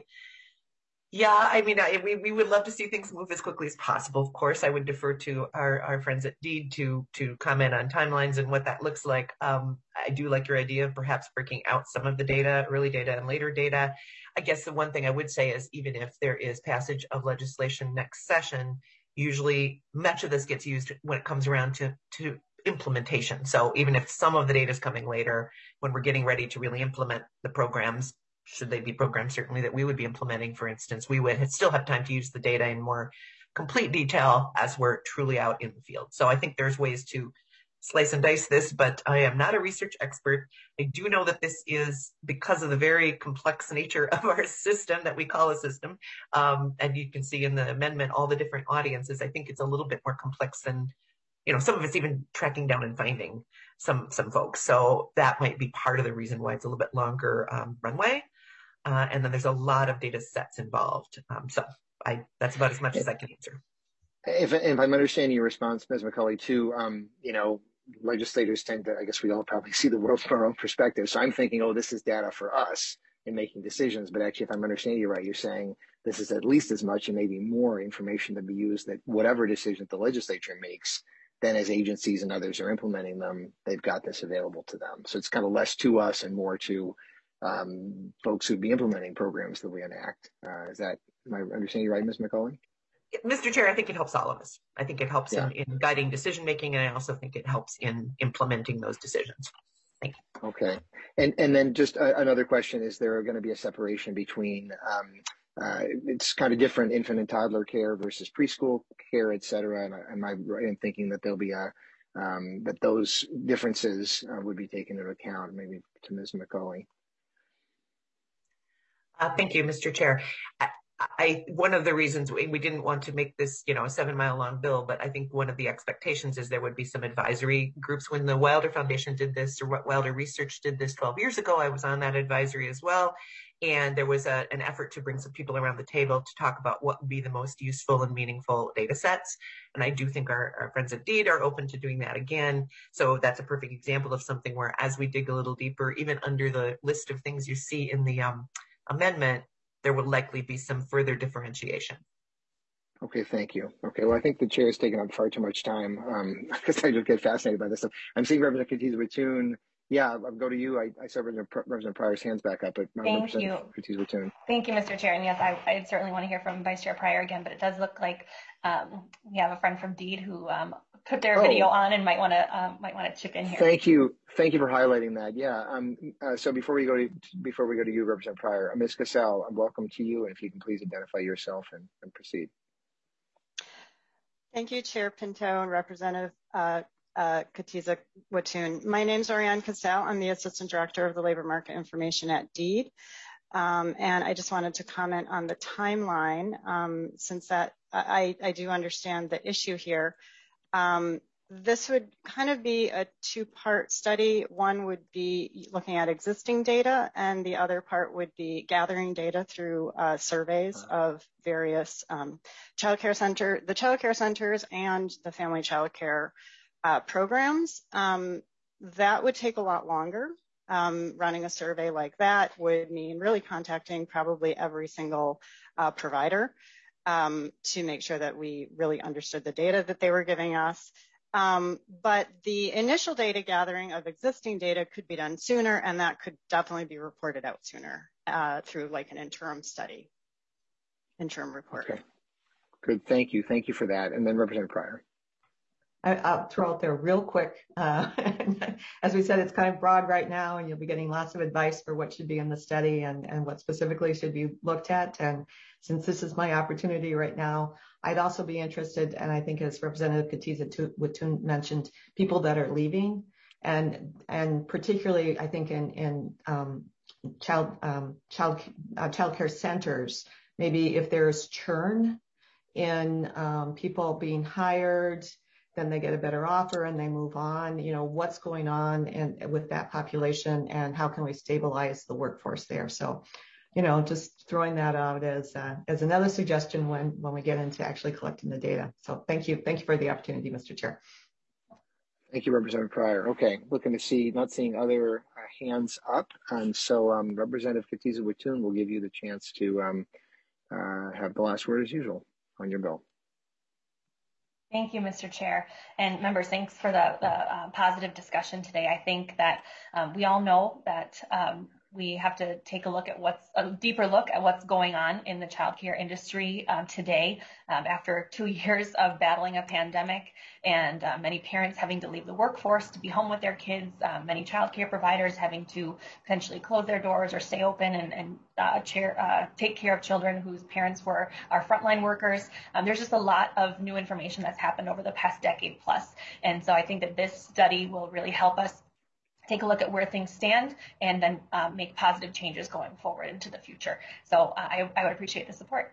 Speaker 10: We would love to see things move as quickly as possible. Of course, I would defer to our friends at DEED to comment on timelines and what that looks like. I do like your idea of perhaps breaking out some of the data, early data and later data. I guess the one thing I would say is even if there is passage of legislation next session, usually much of this gets used when it comes around to implementation. So even if some of the data is coming later, when we're getting ready to really implement the programs, should they be programs certainly that we would be implementing, for instance, we would still have time to use the data in more complete detail as we're truly out in the field. So I think there's ways to slice and dice this, but I am not a research expert. I do know that this is because of the very complex nature of our system that we call a system. And you can see in the amendment all the different audiences. I think it's a little bit more complex than, some of it's even tracking down and finding some folks. So that might be part of the reason why it's a little bit longer runway. And then there's a lot of data sets involved. That's about as much as I can answer.
Speaker 1: If I'm understanding your response, Ms. McCulley, too, legislators tend to, I guess we all probably see the world from our own perspective. So I'm thinking, oh, this is data for us in making decisions. But actually, if I'm understanding you right, you're saying this is at least as much and maybe more information to be used that whatever decision the legislature makes, then as agencies and others are implementing them, they've got this available to them. So it's kind of less to us and more to folks who'd be implementing programs that we enact. Is that, am I understanding you right, Ms. McCauley?
Speaker 10: Mr. Chair, I think it helps all of us. I think it helps in guiding decision-making, and I also think it helps in implementing those decisions. Thank you.
Speaker 1: Okay. And then just another question, is there going to be a separation between, it's kind of different infant and toddler care versus preschool care, et cetera, and am I right in thinking that there'll be that those differences would be taken into account, maybe to Ms. McCauley?
Speaker 10: Thank you, Mr. Chair. One of the reasons we didn't want to make this, a 7-mile long bill, but I think one of the expectations is there would be some advisory groups. When the Wilder Foundation did this, or Wilder Research did this 12 years ago, I was on that advisory as well. And there was an effort to bring some people around the table to talk about what would be the most useful and meaningful data sets. And I do think our friends at DEED are open to doing that again. So that's a perfect example of something where, as we dig a little deeper, even under the list of things you see in the amendment, there will likely be some further differentiation.
Speaker 1: Okay, thank you. Okay, well, I think the chair has taken up far too much time because I just get fascinated by this stuff. I'm seeing Representative Katiza-Witthuhn. Yeah, I'll go to you. I saw Representative Pryor's hands back up, but
Speaker 9: Thank you.
Speaker 1: Katiza-Witthuhn.
Speaker 9: Thank you, Mr. Chair. And yes, I certainly want to hear from Vice Chair Pryor again, but it does look like we have a friend from DEED who put their video on and might want to chip in here.
Speaker 1: Thank you for highlighting that. Yeah. So before we go to you, Representative Pryor, Ms. Cassell, welcome to you, and if you can please identify yourself and proceed.
Speaker 12: Thank you, Chair Pinto and Representative Katiza-Witthuhn. My name is Oriane Cassell. I'm the Assistant Director of the Labor Market Information at DEED. And I just wanted to comment on the timeline, since that I do understand the issue here. This would kind of be a two-part study. One would be looking at existing data, and the other part would be gathering data through surveys of various child care centers and the family child care programs. That would take a lot longer. Running a survey like that would mean really contacting probably every single provider to make sure that we really understood the data that they were giving us. But the initial data gathering of existing data could be done sooner, and that could definitely be reported out sooner through like an interim report.
Speaker 1: Okay, good. Thank you. Thank you for that. And then Representative Pryor.
Speaker 3: I'll throw out there real quick. As we said, it's kind of broad right now, and you'll be getting lots of advice for what should be in the study and what specifically should be looked at. And since this is my opportunity right now, I'd also be interested, and I think as Representative Katiza-Witthuhn mentioned, people that are leaving, and particularly I think in child care centers, maybe if there's churn in people being hired, then they get a better offer and they move on. What's going on with that population, and how can we stabilize the workforce there? So, just throwing that out as another suggestion when we get into actually collecting the data. So thank you for the opportunity, Mr. Chair.
Speaker 1: Thank you, Representative Pryor. Okay, not seeing other hands up, and so Representative Katiza-Witthuhn will give you the chance to have the last word as usual on your bill.
Speaker 9: Thank you, Mr. Chair. And members, thanks for the positive discussion today. I think that we all know that we have to take a deeper look at what's going on in the childcare industry today after 2 years of battling a pandemic and many parents having to leave the workforce to be home with their kids, many childcare providers having to potentially close their doors or stay open and take care of children whose parents are frontline workers. There's just a lot of new information that's happened over the past decade plus. And so I think that this study will really help us take a look at where things stand and then make positive changes going forward into the future. So I would appreciate the support.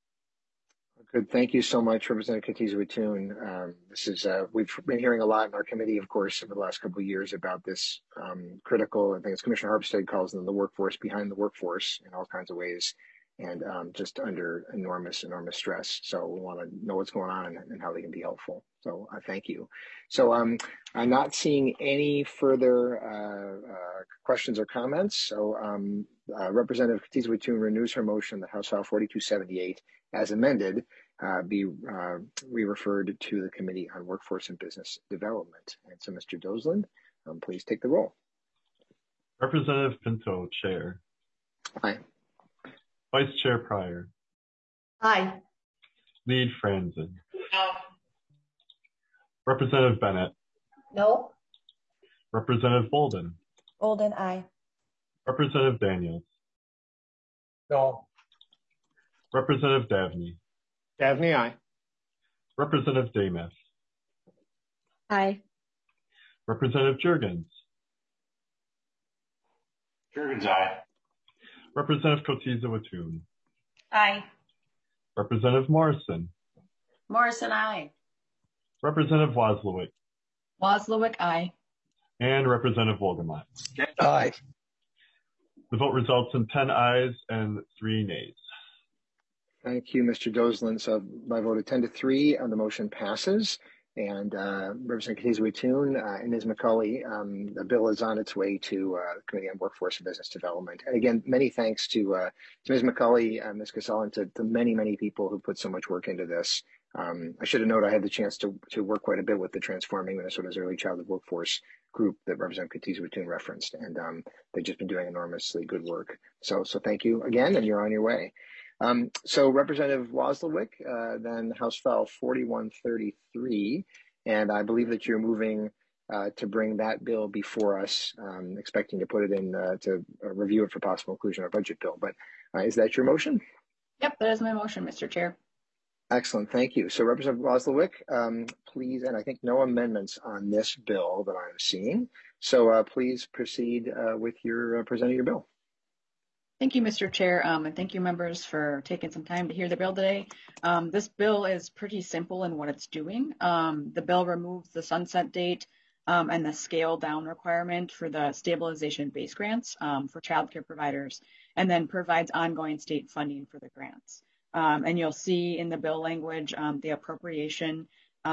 Speaker 1: Good. Thank you so much, Representative Katiza-Witthuhn. We've been hearing a lot in our committee, of course, over the last couple of years about this critical, I think as Commissioner Harpsted calls them, the workforce behind the workforce in all kinds of ways. and just under enormous stress. So we want to know what's going on and how they can be helpful. So thank you. So I'm not seeing any further questions or comments. So Representative Katiza-Wittoon renews her motion that House File 4278 as amended be re-referred to the Committee on Workforce and Business Development. And so Mr. Dozland, please take the roll.
Speaker 2: Representative Pinto, Chair.
Speaker 1: Aye.
Speaker 2: Vice Chair Pryor.
Speaker 3: Aye.
Speaker 2: Lead Franzen.
Speaker 9: No.
Speaker 2: Representative Bennett.
Speaker 3: No.
Speaker 2: Representative Bolden.
Speaker 8: Bolden, aye.
Speaker 2: Representative Daniels.
Speaker 4: No.
Speaker 2: Representative Davnie.
Speaker 4: Davnie, aye.
Speaker 2: Representative Demuth.
Speaker 8: Aye.
Speaker 2: Representative Jurgens.
Speaker 4: Jurgens, aye.
Speaker 2: Representative Katiza-Wittoon.
Speaker 9: Aye.
Speaker 2: Representative Morrison.
Speaker 13: Morrison, aye.
Speaker 2: Representative Wozlowick.
Speaker 11: Wozlowick, aye.
Speaker 2: And Representative Wolgamott.
Speaker 5: Aye.
Speaker 2: The vote results in 10 ayes and 3 nays.
Speaker 1: Thank you, Mr. Dozland. So by a vote of 10-3, the motion passes. And Representative Katiza-Wittoon and Ms. McCauley, the bill is on its way to the Committee on Workforce and Business Development. And again, many thanks to Ms. McCauley, Ms. Casal, and to many people who put so much work into this. I should have noted I had the chance to work quite a bit with the Transforming Minnesota's Early Childhood Workforce group that Representative Katiza-Wittoon referenced, and they've just been doing enormously good work. So thank you again, and you're on your way. So Representative Wozlowick, then House File 4133, and I believe that you're moving to bring that bill before us, expecting to put it in to review it for possible inclusion in our budget bill. But is that your motion?
Speaker 11: Yep, that is my motion, Mr. Chair.
Speaker 1: Excellent, thank you. So Representative Wozlowick, please, and I think no amendments on this bill that I'm seeing. So please proceed with your presenting your bill.
Speaker 11: Thank you, Mr. Chair, and thank you, members, for taking some time to hear the bill today. This bill is pretty simple in what it's doing. The bill removes the sunset date and the scale down requirement for the stabilization base grants for child care providers, and then provides ongoing state funding for the grants. And you'll see in the bill language the appropriation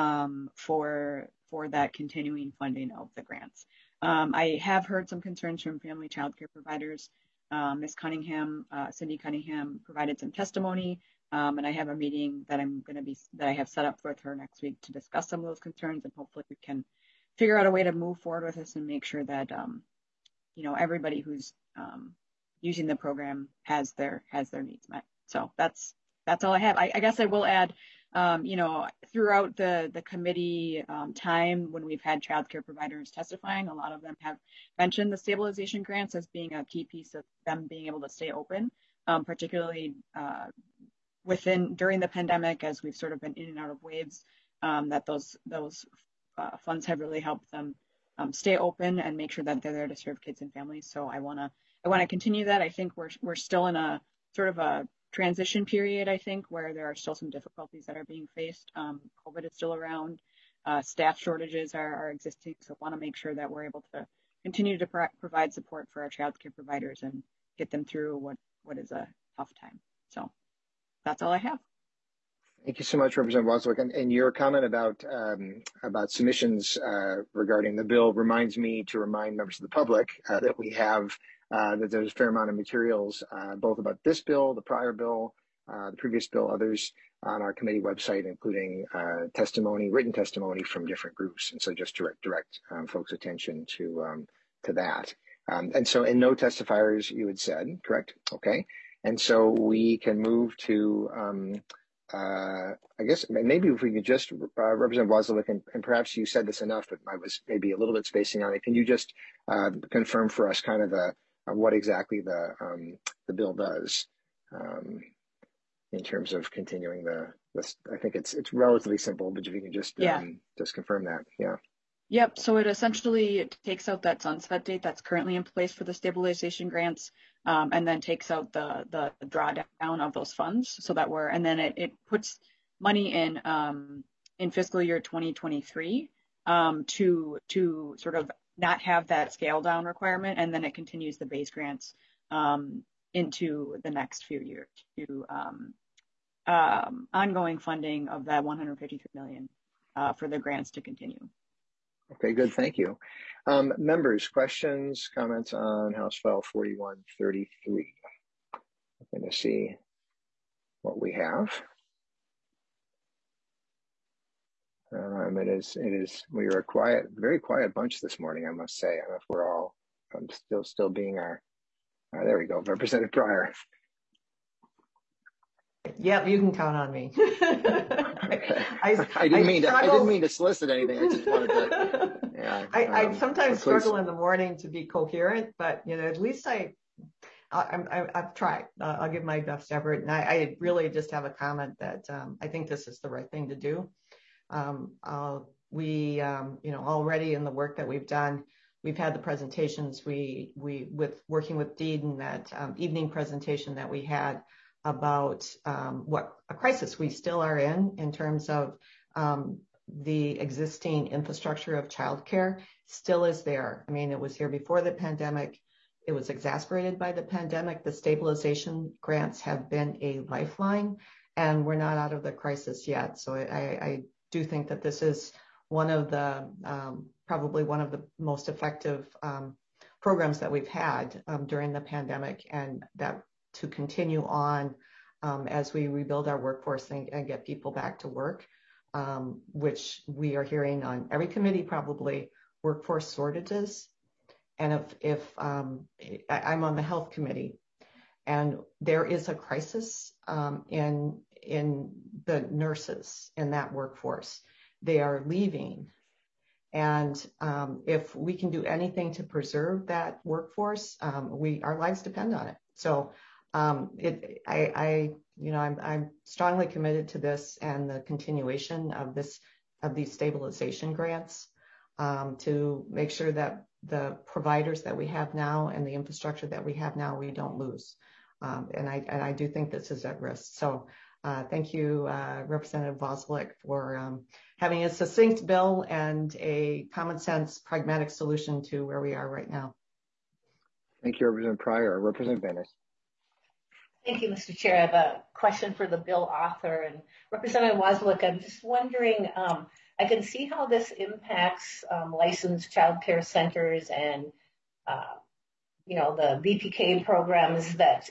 Speaker 11: for that continuing funding of the grants. I have heard some concerns from family child care providers. Ms. Cunningham, Cindy Cunningham, provided some testimony, and I have a meeting that I have set up with her next week to discuss some of those concerns, and hopefully we can figure out a way to move forward with this and make sure that everybody who's using the program has their needs met. So that's all I have. I guess I will add, throughout the committee time when we've had child care providers testifying, a lot of them have mentioned the stabilization grants as being a key piece of them being able to stay open, particularly during the pandemic, as we've sort of been in and out of waves, that those funds have really helped them stay open and make sure that they're there to serve kids and families. So I want to continue that. I think we're still in a sort of a transition period, I think, where there are still some difficulties that are being faced. COVID is still around. Staff shortages are existing. So I want to make sure that we're able to continue to provide support for our child care providers and get them through what is a tough time. So that's all I have.
Speaker 1: Thank you so much, Representative Wozlowick. And your comment about submissions regarding the bill reminds me to remind members of the public that we have that there's a fair amount of materials both about this bill, the prior bill, the previous bill, others on our committee website, including written testimony from different groups. And so just direct folks' attention to that. And no testifiers, you had said, correct? Okay. And so we can move to I guess maybe if we could just, Representative Wozlowick, and perhaps you said this enough, but I was maybe a little bit spacing on it. Can you just confirm for us kind of what exactly the bill does in terms of continuing I think it's relatively simple, but if you can just confirm that, yeah.
Speaker 11: Yep. So it essentially takes out that sunset date that's currently in place for the stabilization grants, and then takes out the drawdown of those funds, so that and then it puts money in fiscal year 2023 to sort of not have that scale down requirement, and then it continues the base grants into the next few years to ongoing funding of that $153 million for the grants to continue.
Speaker 1: Okay, good. Thank you. Members, questions, comments on House File 4133? I'm going to see what we have. We are a quiet, very quiet bunch this morning, I must say. I don't know if we're all still being our, there we go, Representative Pryor.
Speaker 3: Yep, you can count on me.
Speaker 1: Okay. I didn't mean to solicit anything. I just wanted to. Yeah.
Speaker 3: I sometimes struggle in the morning to be coherent, but at least I've tried. I'll give my best effort, and I really just have a comment that I think this is the right thing to do. We already in the work that we've done, we've had the presentations. We with working with Deed in that evening presentation that we had about what a crisis we still are in terms of the existing infrastructure of childcare still is there. I mean, it was here before the pandemic. It was exacerbated by the pandemic. The stabilization grants have been a lifeline, and we're not out of the crisis yet. So I do think that this is one of the probably one of the most effective programs that we've had during the pandemic, and that to continue on as we rebuild our workforce and get people back to work, which we are hearing on every committee, probably workforce shortages. And if I'm on the health committee, and there is a crisis in the nurses in that workforce, they are leaving. And if we can do anything to preserve that workforce, our lives depend on it. So I'm strongly committed to this and the continuation of these stabilization grants to make sure that the providers that we have now and the infrastructure that we have now, we don't lose. And I do think this is at risk. So thank you, Representative Voswilek, for having a succinct bill and a common sense, pragmatic solution to where we are right now.
Speaker 1: Thank you, Representative Pryor. Representative Bennett.
Speaker 13: Thank you, Mr. Chair. I have a question for the bill author. And Representative Voswilek, I'm just wondering, I can see how this impacts licensed child care centers and, the VPK programs that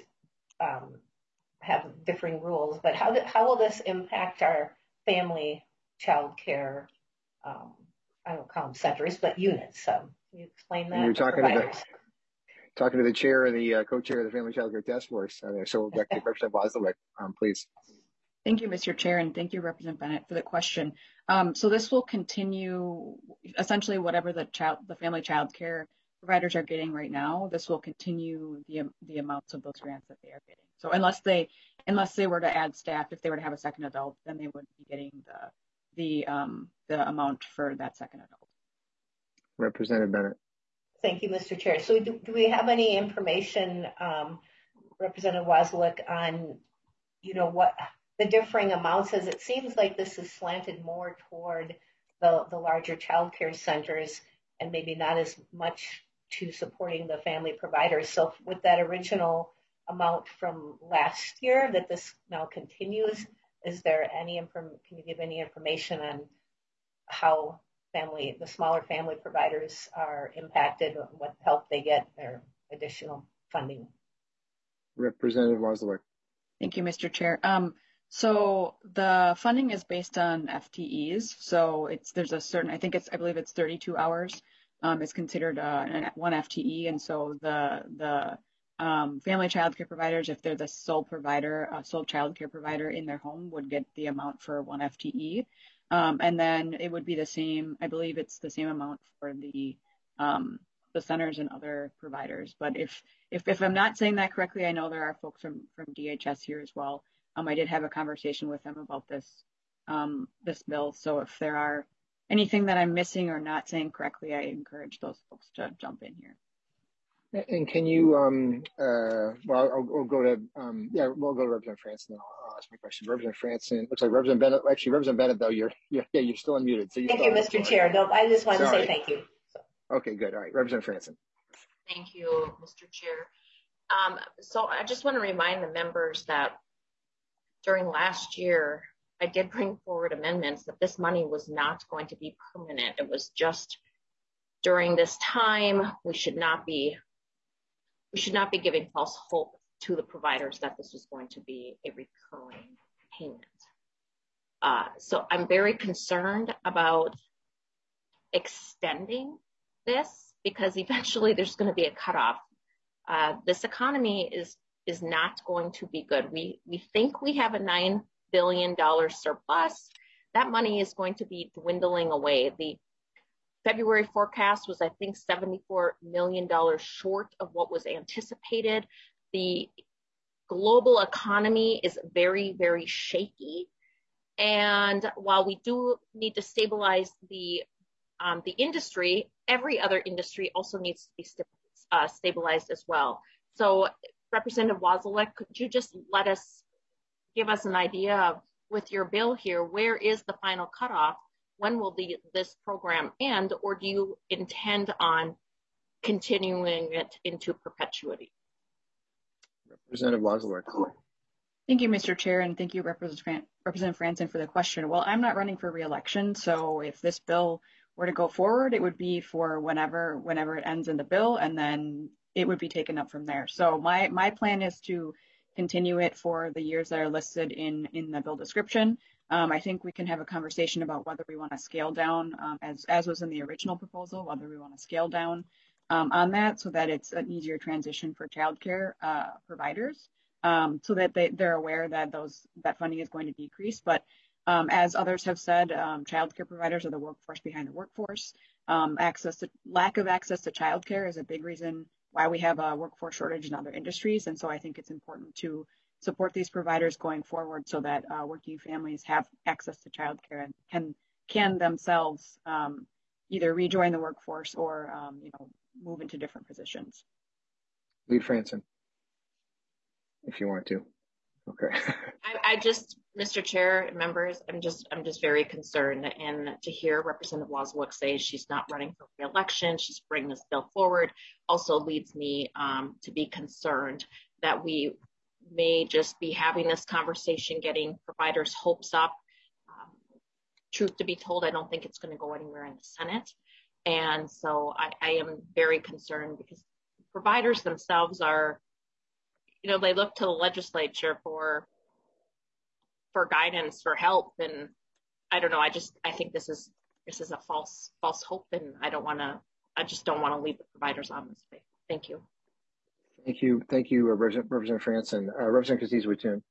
Speaker 13: have differing rules, but how will this impact our family child care, I don't call them centers, but units? Can you explain that?
Speaker 1: You're talking to the chair and the co-chair of the Family Child Care Task Force. So Representative Voswilek, please.
Speaker 11: Thank you, Mr. Chair, and thank you, Representative Bennett, for the question. So this will continue, essentially whatever the family child care providers are getting right now, this will continue the amounts of those grants that they are getting. So unless they were to add staff, if they were to have a second adult, then they would be getting the amount for that second adult.
Speaker 1: Representative Bennett.
Speaker 13: Thank you, Mr. Chair. So do we have any information, Representative Voswilek, on, what the differing amounts is? It seems like this is slanted more toward the larger child care centers and maybe not as much to supporting the family providers. So with that original amount from last year that this now continues, is there can you give any information on how the smaller family providers are impacted, what help they get, their additional funding?
Speaker 1: Representative Voswilek.
Speaker 11: Thank you, Mr. Chair. So the funding is based on FTEs. So there's a certain, I believe it's 32 hours. Is considered one FTE, and so the family child care providers, if they're the sole child care provider in their home, would get the amount for one FTE. And then it would be the same, I believe it's the same amount for the centers and other providers. But if I'm not saying that correctly, I know there are folks from DHS here as well. I did have a conversation with them about this bill. So if there are anything that I'm missing or not saying correctly, I encourage those folks to jump in here.
Speaker 1: And can you, we'll go to Representative Franson, and I'll ask my question. Representative Franson, looks like Representative Bennett, though, you're still unmuted. So
Speaker 13: thank you, Mr. Chair. No, I just wanted to say thank you.
Speaker 1: Okay, good. All right, Representative Franson.
Speaker 14: Thank you, Mr. Chair. So I just want to remind the members that during last year, I did bring forward amendments that this money was not going to be permanent. It was just during this time. We should not be giving false hope to the providers that this was going to be a recurring payment. So I'm very concerned about extending this because eventually there's going to be a cutoff. This economy is not going to be good. We think we have a $9 billion surplus. That money is going to be dwindling away. The February forecast was, I think, $74 million short of what was anticipated. The global economy is very, very shaky. And while we do need to stabilize the industry, every other industry also needs to be stabilized as well. So Representative Wasilek, could you just give us an idea of, with your bill here, where is the final cutoff? When will this program end, or do you intend on continuing it into perpetuity?
Speaker 1: Representative Wasilek.
Speaker 11: Thank you, Mr. Chair, and thank you, Representative Franson, for the question. Well, I'm not running for re-election, so if this bill were to go forward, it would be for whenever it ends in the bill, and then it would be taken up from there. So my plan is to continue it for the years that are listed in the bill description. I think we can have a conversation about whether we want to scale down, as was in the original proposal, whether we want to scale down on that so that it's an easier transition for childcare providers, so that they're aware that that funding is going to decrease. But as others have said, childcare providers are the workforce behind the workforce. Lack of access to childcare is a big reason why we have a workforce shortage in other industries. And so I think it's important to support these providers going forward so that working families have access to childcare and can themselves either rejoin the workforce or move into different positions.
Speaker 1: Lead Franson, if you want to. Okay.
Speaker 14: Mr. Chair, members, I'm just very concerned, and to hear Representative Wasilek say she's not running for re-election, she's bringing this bill forward, also leads me to be concerned that we may just be having this conversation, getting providers' hopes up. Truth to be told, I don't think it's going to go anywhere in the Senate, and so I am very concerned because providers themselves are, they look to the legislature for guidance, for help, and I don't know. I think this is a false hope, and I just don't want to leave the providers on this way. Thank you.
Speaker 1: Thank you, Representative Franson. Representative Katiza-Witthuhn.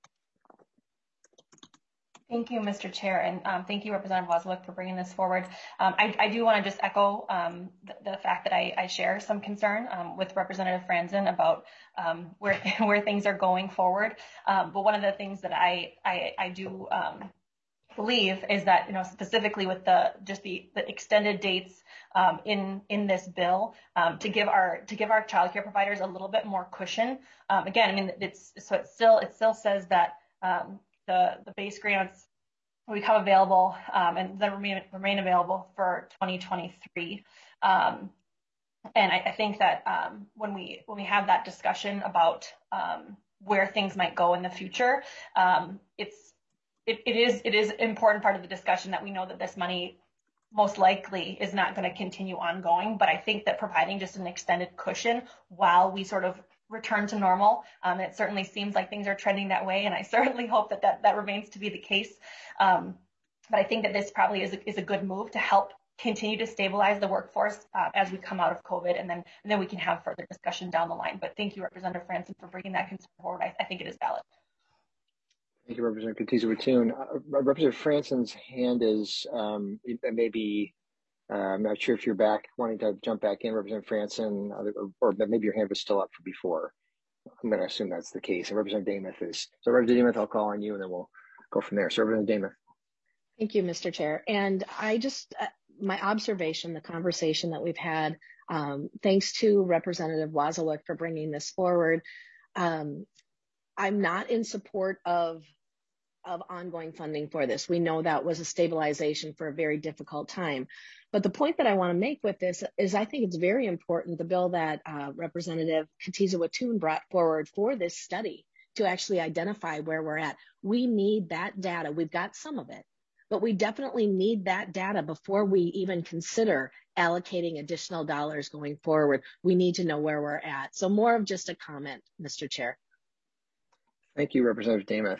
Speaker 9: Thank you, Mr. Chair, and thank you, Representative Wasilek, for bringing this forward. I do want to just echo the fact that I share some concern with Representative Franson about where things are going forward. But one of the things that I do believe is that, specifically with the extended dates in this bill, to give our childcare providers a little bit more cushion. Again, it still says that the base grants will become available and then remain available for 2023. And I think that when we have that discussion about where things might go in the future, it is an important part of the discussion that we know that this money most likely is not going to continue ongoing. But I think that providing just an extended cushion while we sort of return to normal. It certainly seems like things are trending that way, and I certainly hope that remains to be the case. But I think that this probably is a good move to help continue to stabilize the workforce as we come out of COVID, and then we can have further discussion down the line. But thank you, Representative Franson, for bringing that concern forward. I think it is valid.
Speaker 1: Thank you, Representative Katiza-Witthuhn. Representative Franson's hand is maybe. I'm not sure if you're wanting to jump back in, Representative Franson, or maybe your hand was still up from before. I'm going to assume that's the case. And Representative Demuth is. So Representative Demuth, I'll call on you, and then we'll go from there. So Representative Demuth.
Speaker 15: Thank you, Mr. Chair. And I just, my observation, the conversation that we've had, thanks to Representative Wasilek for bringing this forward. I'm not in support of of ongoing funding for this. We know that was a stabilization for a very difficult time. But the point that I want to make with this is I think it's very important, the bill that Representative Katiza-Wattoon brought forward for this study to actually identify where we're at. We need that data. We've got some of it, but we definitely need that data before we even consider allocating additional dollars going forward. We need to know where we're at. So more of just a comment, Mr. Chair.
Speaker 1: Thank you, Representative Demuth.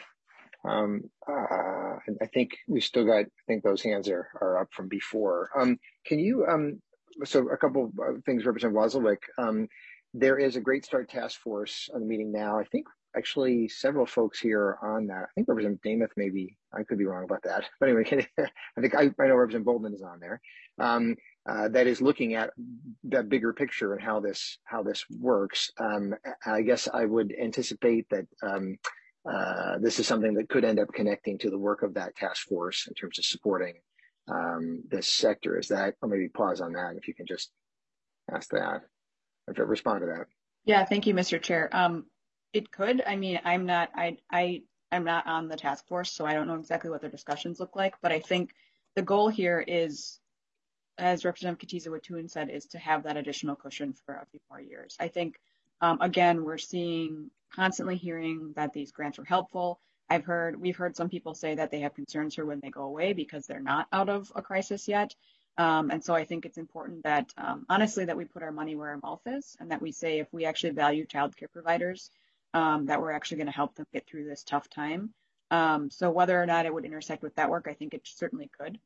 Speaker 1: I think we still got, I think those hands are up from before. Can you, so a couple of things, Representative Wasilewicz. There is a Great Start Task Force on the meeting now. I think actually several folks here on that. I think Representative Demuth, maybe, I could be wrong about that. But anyway, I know Representative Boldman is on there. That is looking at that bigger picture and how this works. I guess I would anticipate that this is something that could end up connecting to the work of that task force in terms of supporting this sector. Is that, or maybe pause on that if you can just ask that, or respond to that.
Speaker 11: Yeah, thank you, Mr. Chair. It could. I mean, I'm not on the task force, so I don't know exactly what their discussions look like. But I think the goal here is, as Representative Katiza-Wattoon said, is to have that additional cushion for a few more years. I think, again, we're constantly hearing that these grants are helpful. We've heard some people say that they have concerns for when they go away because they're not out of a crisis yet. And so I think it's important that, honestly, that we put our money where our mouth is, and that we say if we actually value childcare providers, that we're actually going to help them get through this tough time. So whether or not it would intersect with that work, I think it certainly could.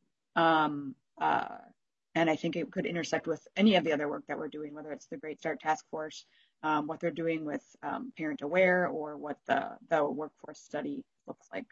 Speaker 11: And I think it could intersect with any of the other work that we're doing, whether it's the Great Start Task Force, what they're doing with Parent Aware, or what the workforce study looks like.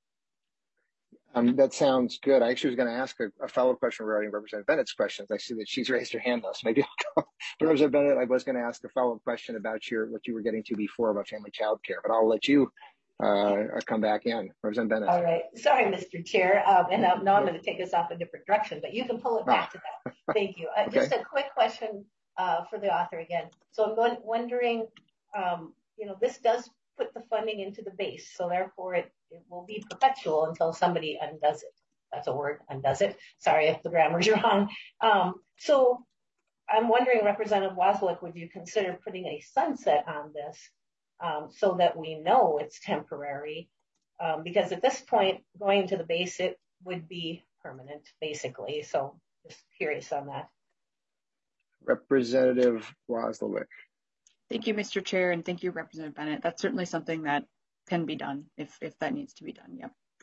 Speaker 1: That sounds good. I actually was going to ask a follow-up question regarding Representative Bennett's questions. I see that she's raised her hand though, so maybe I'll go. Representative Bennett, I was going to ask a follow-up question about what you were getting to before about family child care, but I'll let you come back in. Representative Bennett.
Speaker 13: All right. Sorry, Mr. Chair. And now I'm going to take us off a different direction, but you can pull it back to that. Thank you. Okay. Just a quick question for the author again. So I'm wondering, this does put the funding into the base, so therefore it will be perpetual until somebody undoes it. That's a word, undoes it. Sorry if the grammar's wrong. So I'm wondering, Representative Wasilewicz, would you consider putting a sunset on this so that we know it's temporary? Because at this point, going to the base, it would be permanent, basically. So just curious on that.
Speaker 1: Representative Wasilewicz.
Speaker 11: Thank you, Mr. Chair, and thank you, Representative Bennett. That's certainly something that can be done if that needs to be done.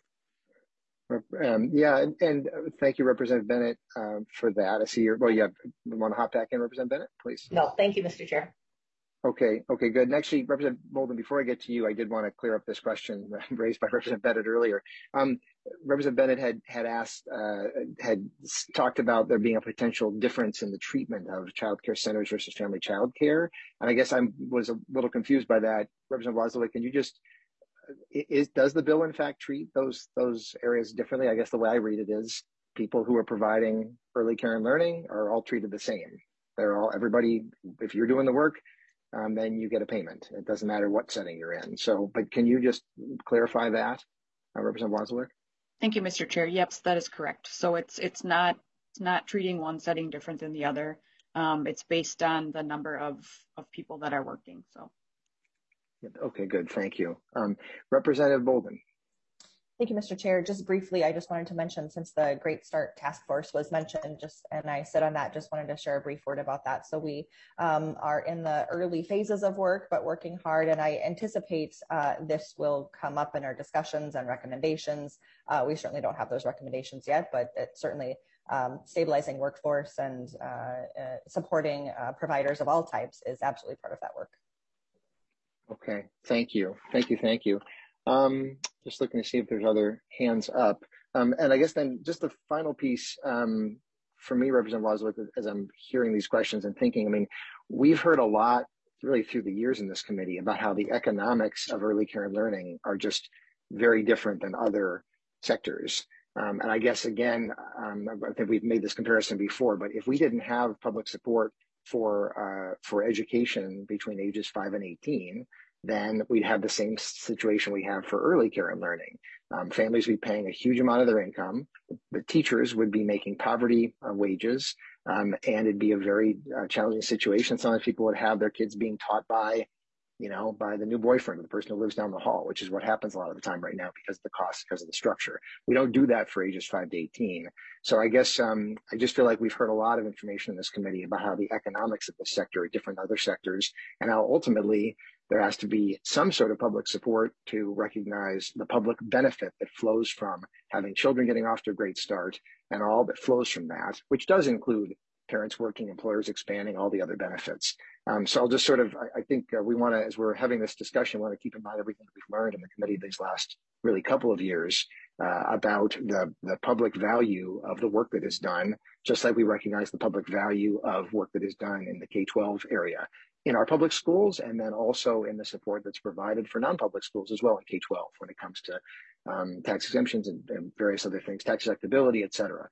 Speaker 11: Yep.
Speaker 1: Yeah, and thank you, Representative Bennett, for that. I see you want to hop back in, Representative Bennett, please?
Speaker 13: No, thank you, Mr. Chair.
Speaker 1: Okay, good. And actually, Representative Boldman, before I get to you, I did want to clear up this question raised by Representative Bennett earlier. Representative Bennett had talked about there being a potential difference in the treatment of child care centers versus family child care. And I guess I was a little confused by that. Representative Wasilewicz, can you just, does the bill in fact treat those areas differently? I guess the way I read it is people who are providing early care and learning are all treated the same. Everybody, if you're doing the work, then you get a payment. It doesn't matter what setting you're in. So, but can you just clarify that, Representative Wasilewicz?
Speaker 11: Thank you, Mr. Chair. Yep, that is correct. So it's not treating one setting different than the other. It's based on the number of people that are working. So.
Speaker 1: Okay, good. Thank you. Representative Boldman.
Speaker 8: Thank you, Mr. Chair. Just briefly, I just wanted to mention, since the Great Start Task Force was mentioned, and I sit on that, just wanted to share a brief word about that. So we are in the early phases of work, but working hard, and I anticipate this will come up in our discussions and recommendations. We certainly don't have those recommendations yet, but it's certainly stabilizing workforce and supporting providers of all types is absolutely part of that work.
Speaker 1: Okay, thank you. Just looking to see if there's other hands up. And I guess then just the final piece for me, Representative Wasilewicz, as I'm hearing these questions and thinking, I mean, we've heard a lot really through the years in this committee about how the economics of early care and learning are just very different than other sectors. And I guess, again, I think we've made this comparison before, but if we didn't have public support for education between ages 5 and 18, then we'd have the same situation we have for early care and learning. Families would be paying a huge amount of their income. The teachers would be making poverty wages, and it'd be a very challenging situation. Sometimes people would have their kids being taught by the new boyfriend, the person who lives down the hall, which is what happens a lot of the time right now because of the cost, because of the structure. We don't do that for ages 5 to 18. So I guess I just feel like we've heard a lot of information in this committee about how the economics of this sector are different than other sectors, and how ultimately there has to be some sort of public support to recognize the public benefit that flows from having children getting off to a great start and all that flows from that, which does include parents working, employers expanding, all the other benefits. So I'll just I think we want to, as we're having this discussion, we want to keep in mind everything that we've learned in the committee these last really couple of years about the public value of the work that is done, just like we recognize the public value of work that is done in the K-12 area, in our public schools, and then also in the support that's provided for non-public schools as well in K-12 when it comes to tax exemptions and various other things, tax deductibility, et cetera.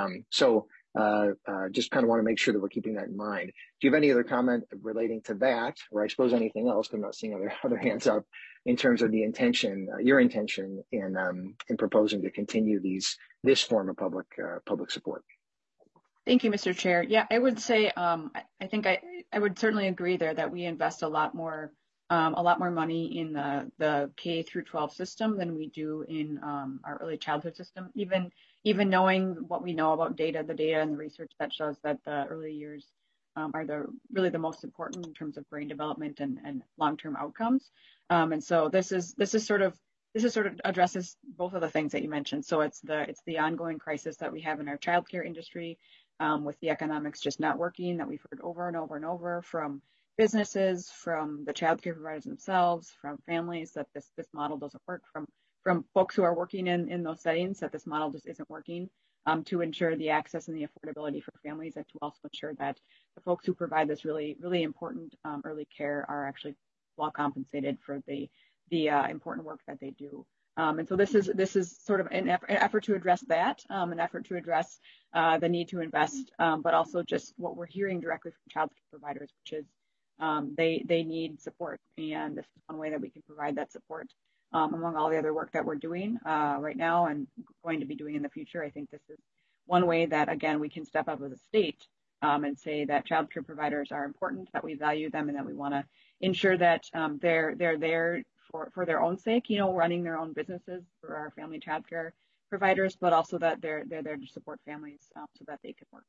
Speaker 1: Just kind of want to make sure that we're keeping that in mind. Do you have any other comment relating to that, or I suppose anything else? I'm not seeing other hands up in terms of the intention, your intention in proposing to continue this form of public support.
Speaker 11: Thank you, Mr. Chair. Yeah, I would say I think I would certainly agree there that we invest a lot more money in the K through 12 system than we do in our early childhood system. Even knowing what we know about the data and the research that shows that the early years are really the most important in terms of brain development and long-term outcomes. And so this sort of addresses both of the things that you mentioned. So it's the ongoing crisis that we have in our childcare industry with the economics just not working, that we've heard over and over and over from businesses, from the childcare providers themselves, from families, that this model doesn't work, from folks who are working in those settings, that this model just isn't working to ensure the access and the affordability for families, and to also ensure that the folks who provide this really, really important early care are actually well compensated for the important work that they do. And so this is sort of an effort to address that, an effort to address the need to invest, but also just what we're hearing directly from child care providers, which is they need support, and this is one way that we can provide that support. Among all the other work that we're doing right now and going to be doing in the future, I think this is one way that, again, we can step up as a state and say that child care providers are important, that we value them, and that we want to ensure that they're there for their own sake, running their own businesses for our family child care providers, but also that they're there to support families so that they can work.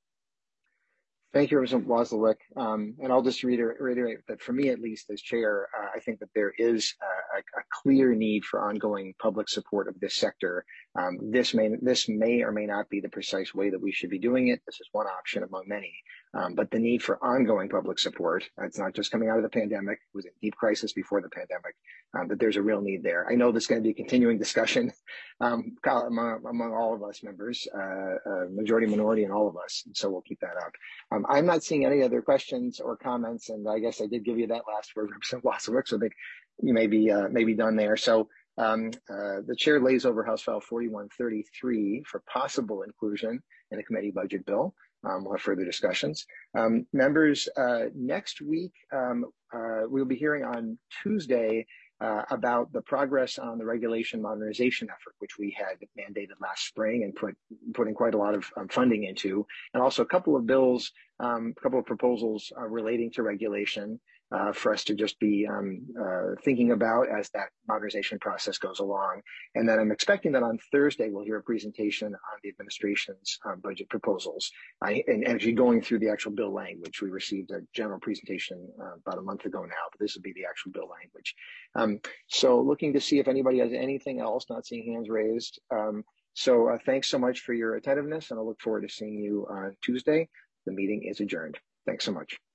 Speaker 1: Thank you, Representative Wozniak. And I'll just reiterate that for me, at least as chair, I think that there is a clear need for ongoing public support of this sector. This may or may not be the precise way that we should be doing it. This is one option among many. But the need for ongoing public support, it's not just coming out of the pandemic, it was in deep crisis before the pandemic, but there's a real need there. I know there's going to be a continuing discussion among all of us members, majority, minority, and all of us, and so we'll keep that up. I'm not seeing any other questions or comments, and I guess I did give you that last word, Representative Wozniak, so I think you may be done there. So the chair lays over House File 4133 for possible inclusion in a committee budget bill. We'll have further discussions. Members, next week, we'll be hearing on Tuesday about the progress on the regulation modernization effort, which we had mandated last spring and putting quite a lot of funding into, and also a couple of bills, a couple of proposals relating to regulation for us to just be thinking about as that modernization process goes along. And then I'm expecting that on Thursday, we'll hear a presentation on the administration's budget proposals. And actually going through the actual bill language, we received a general presentation about a month ago now, but this will be the actual bill language. So looking to see if anybody has anything else, not seeing hands raised. So thanks so much for your attentiveness, and I look forward to seeing you on Tuesday. The meeting is adjourned. Thanks so much.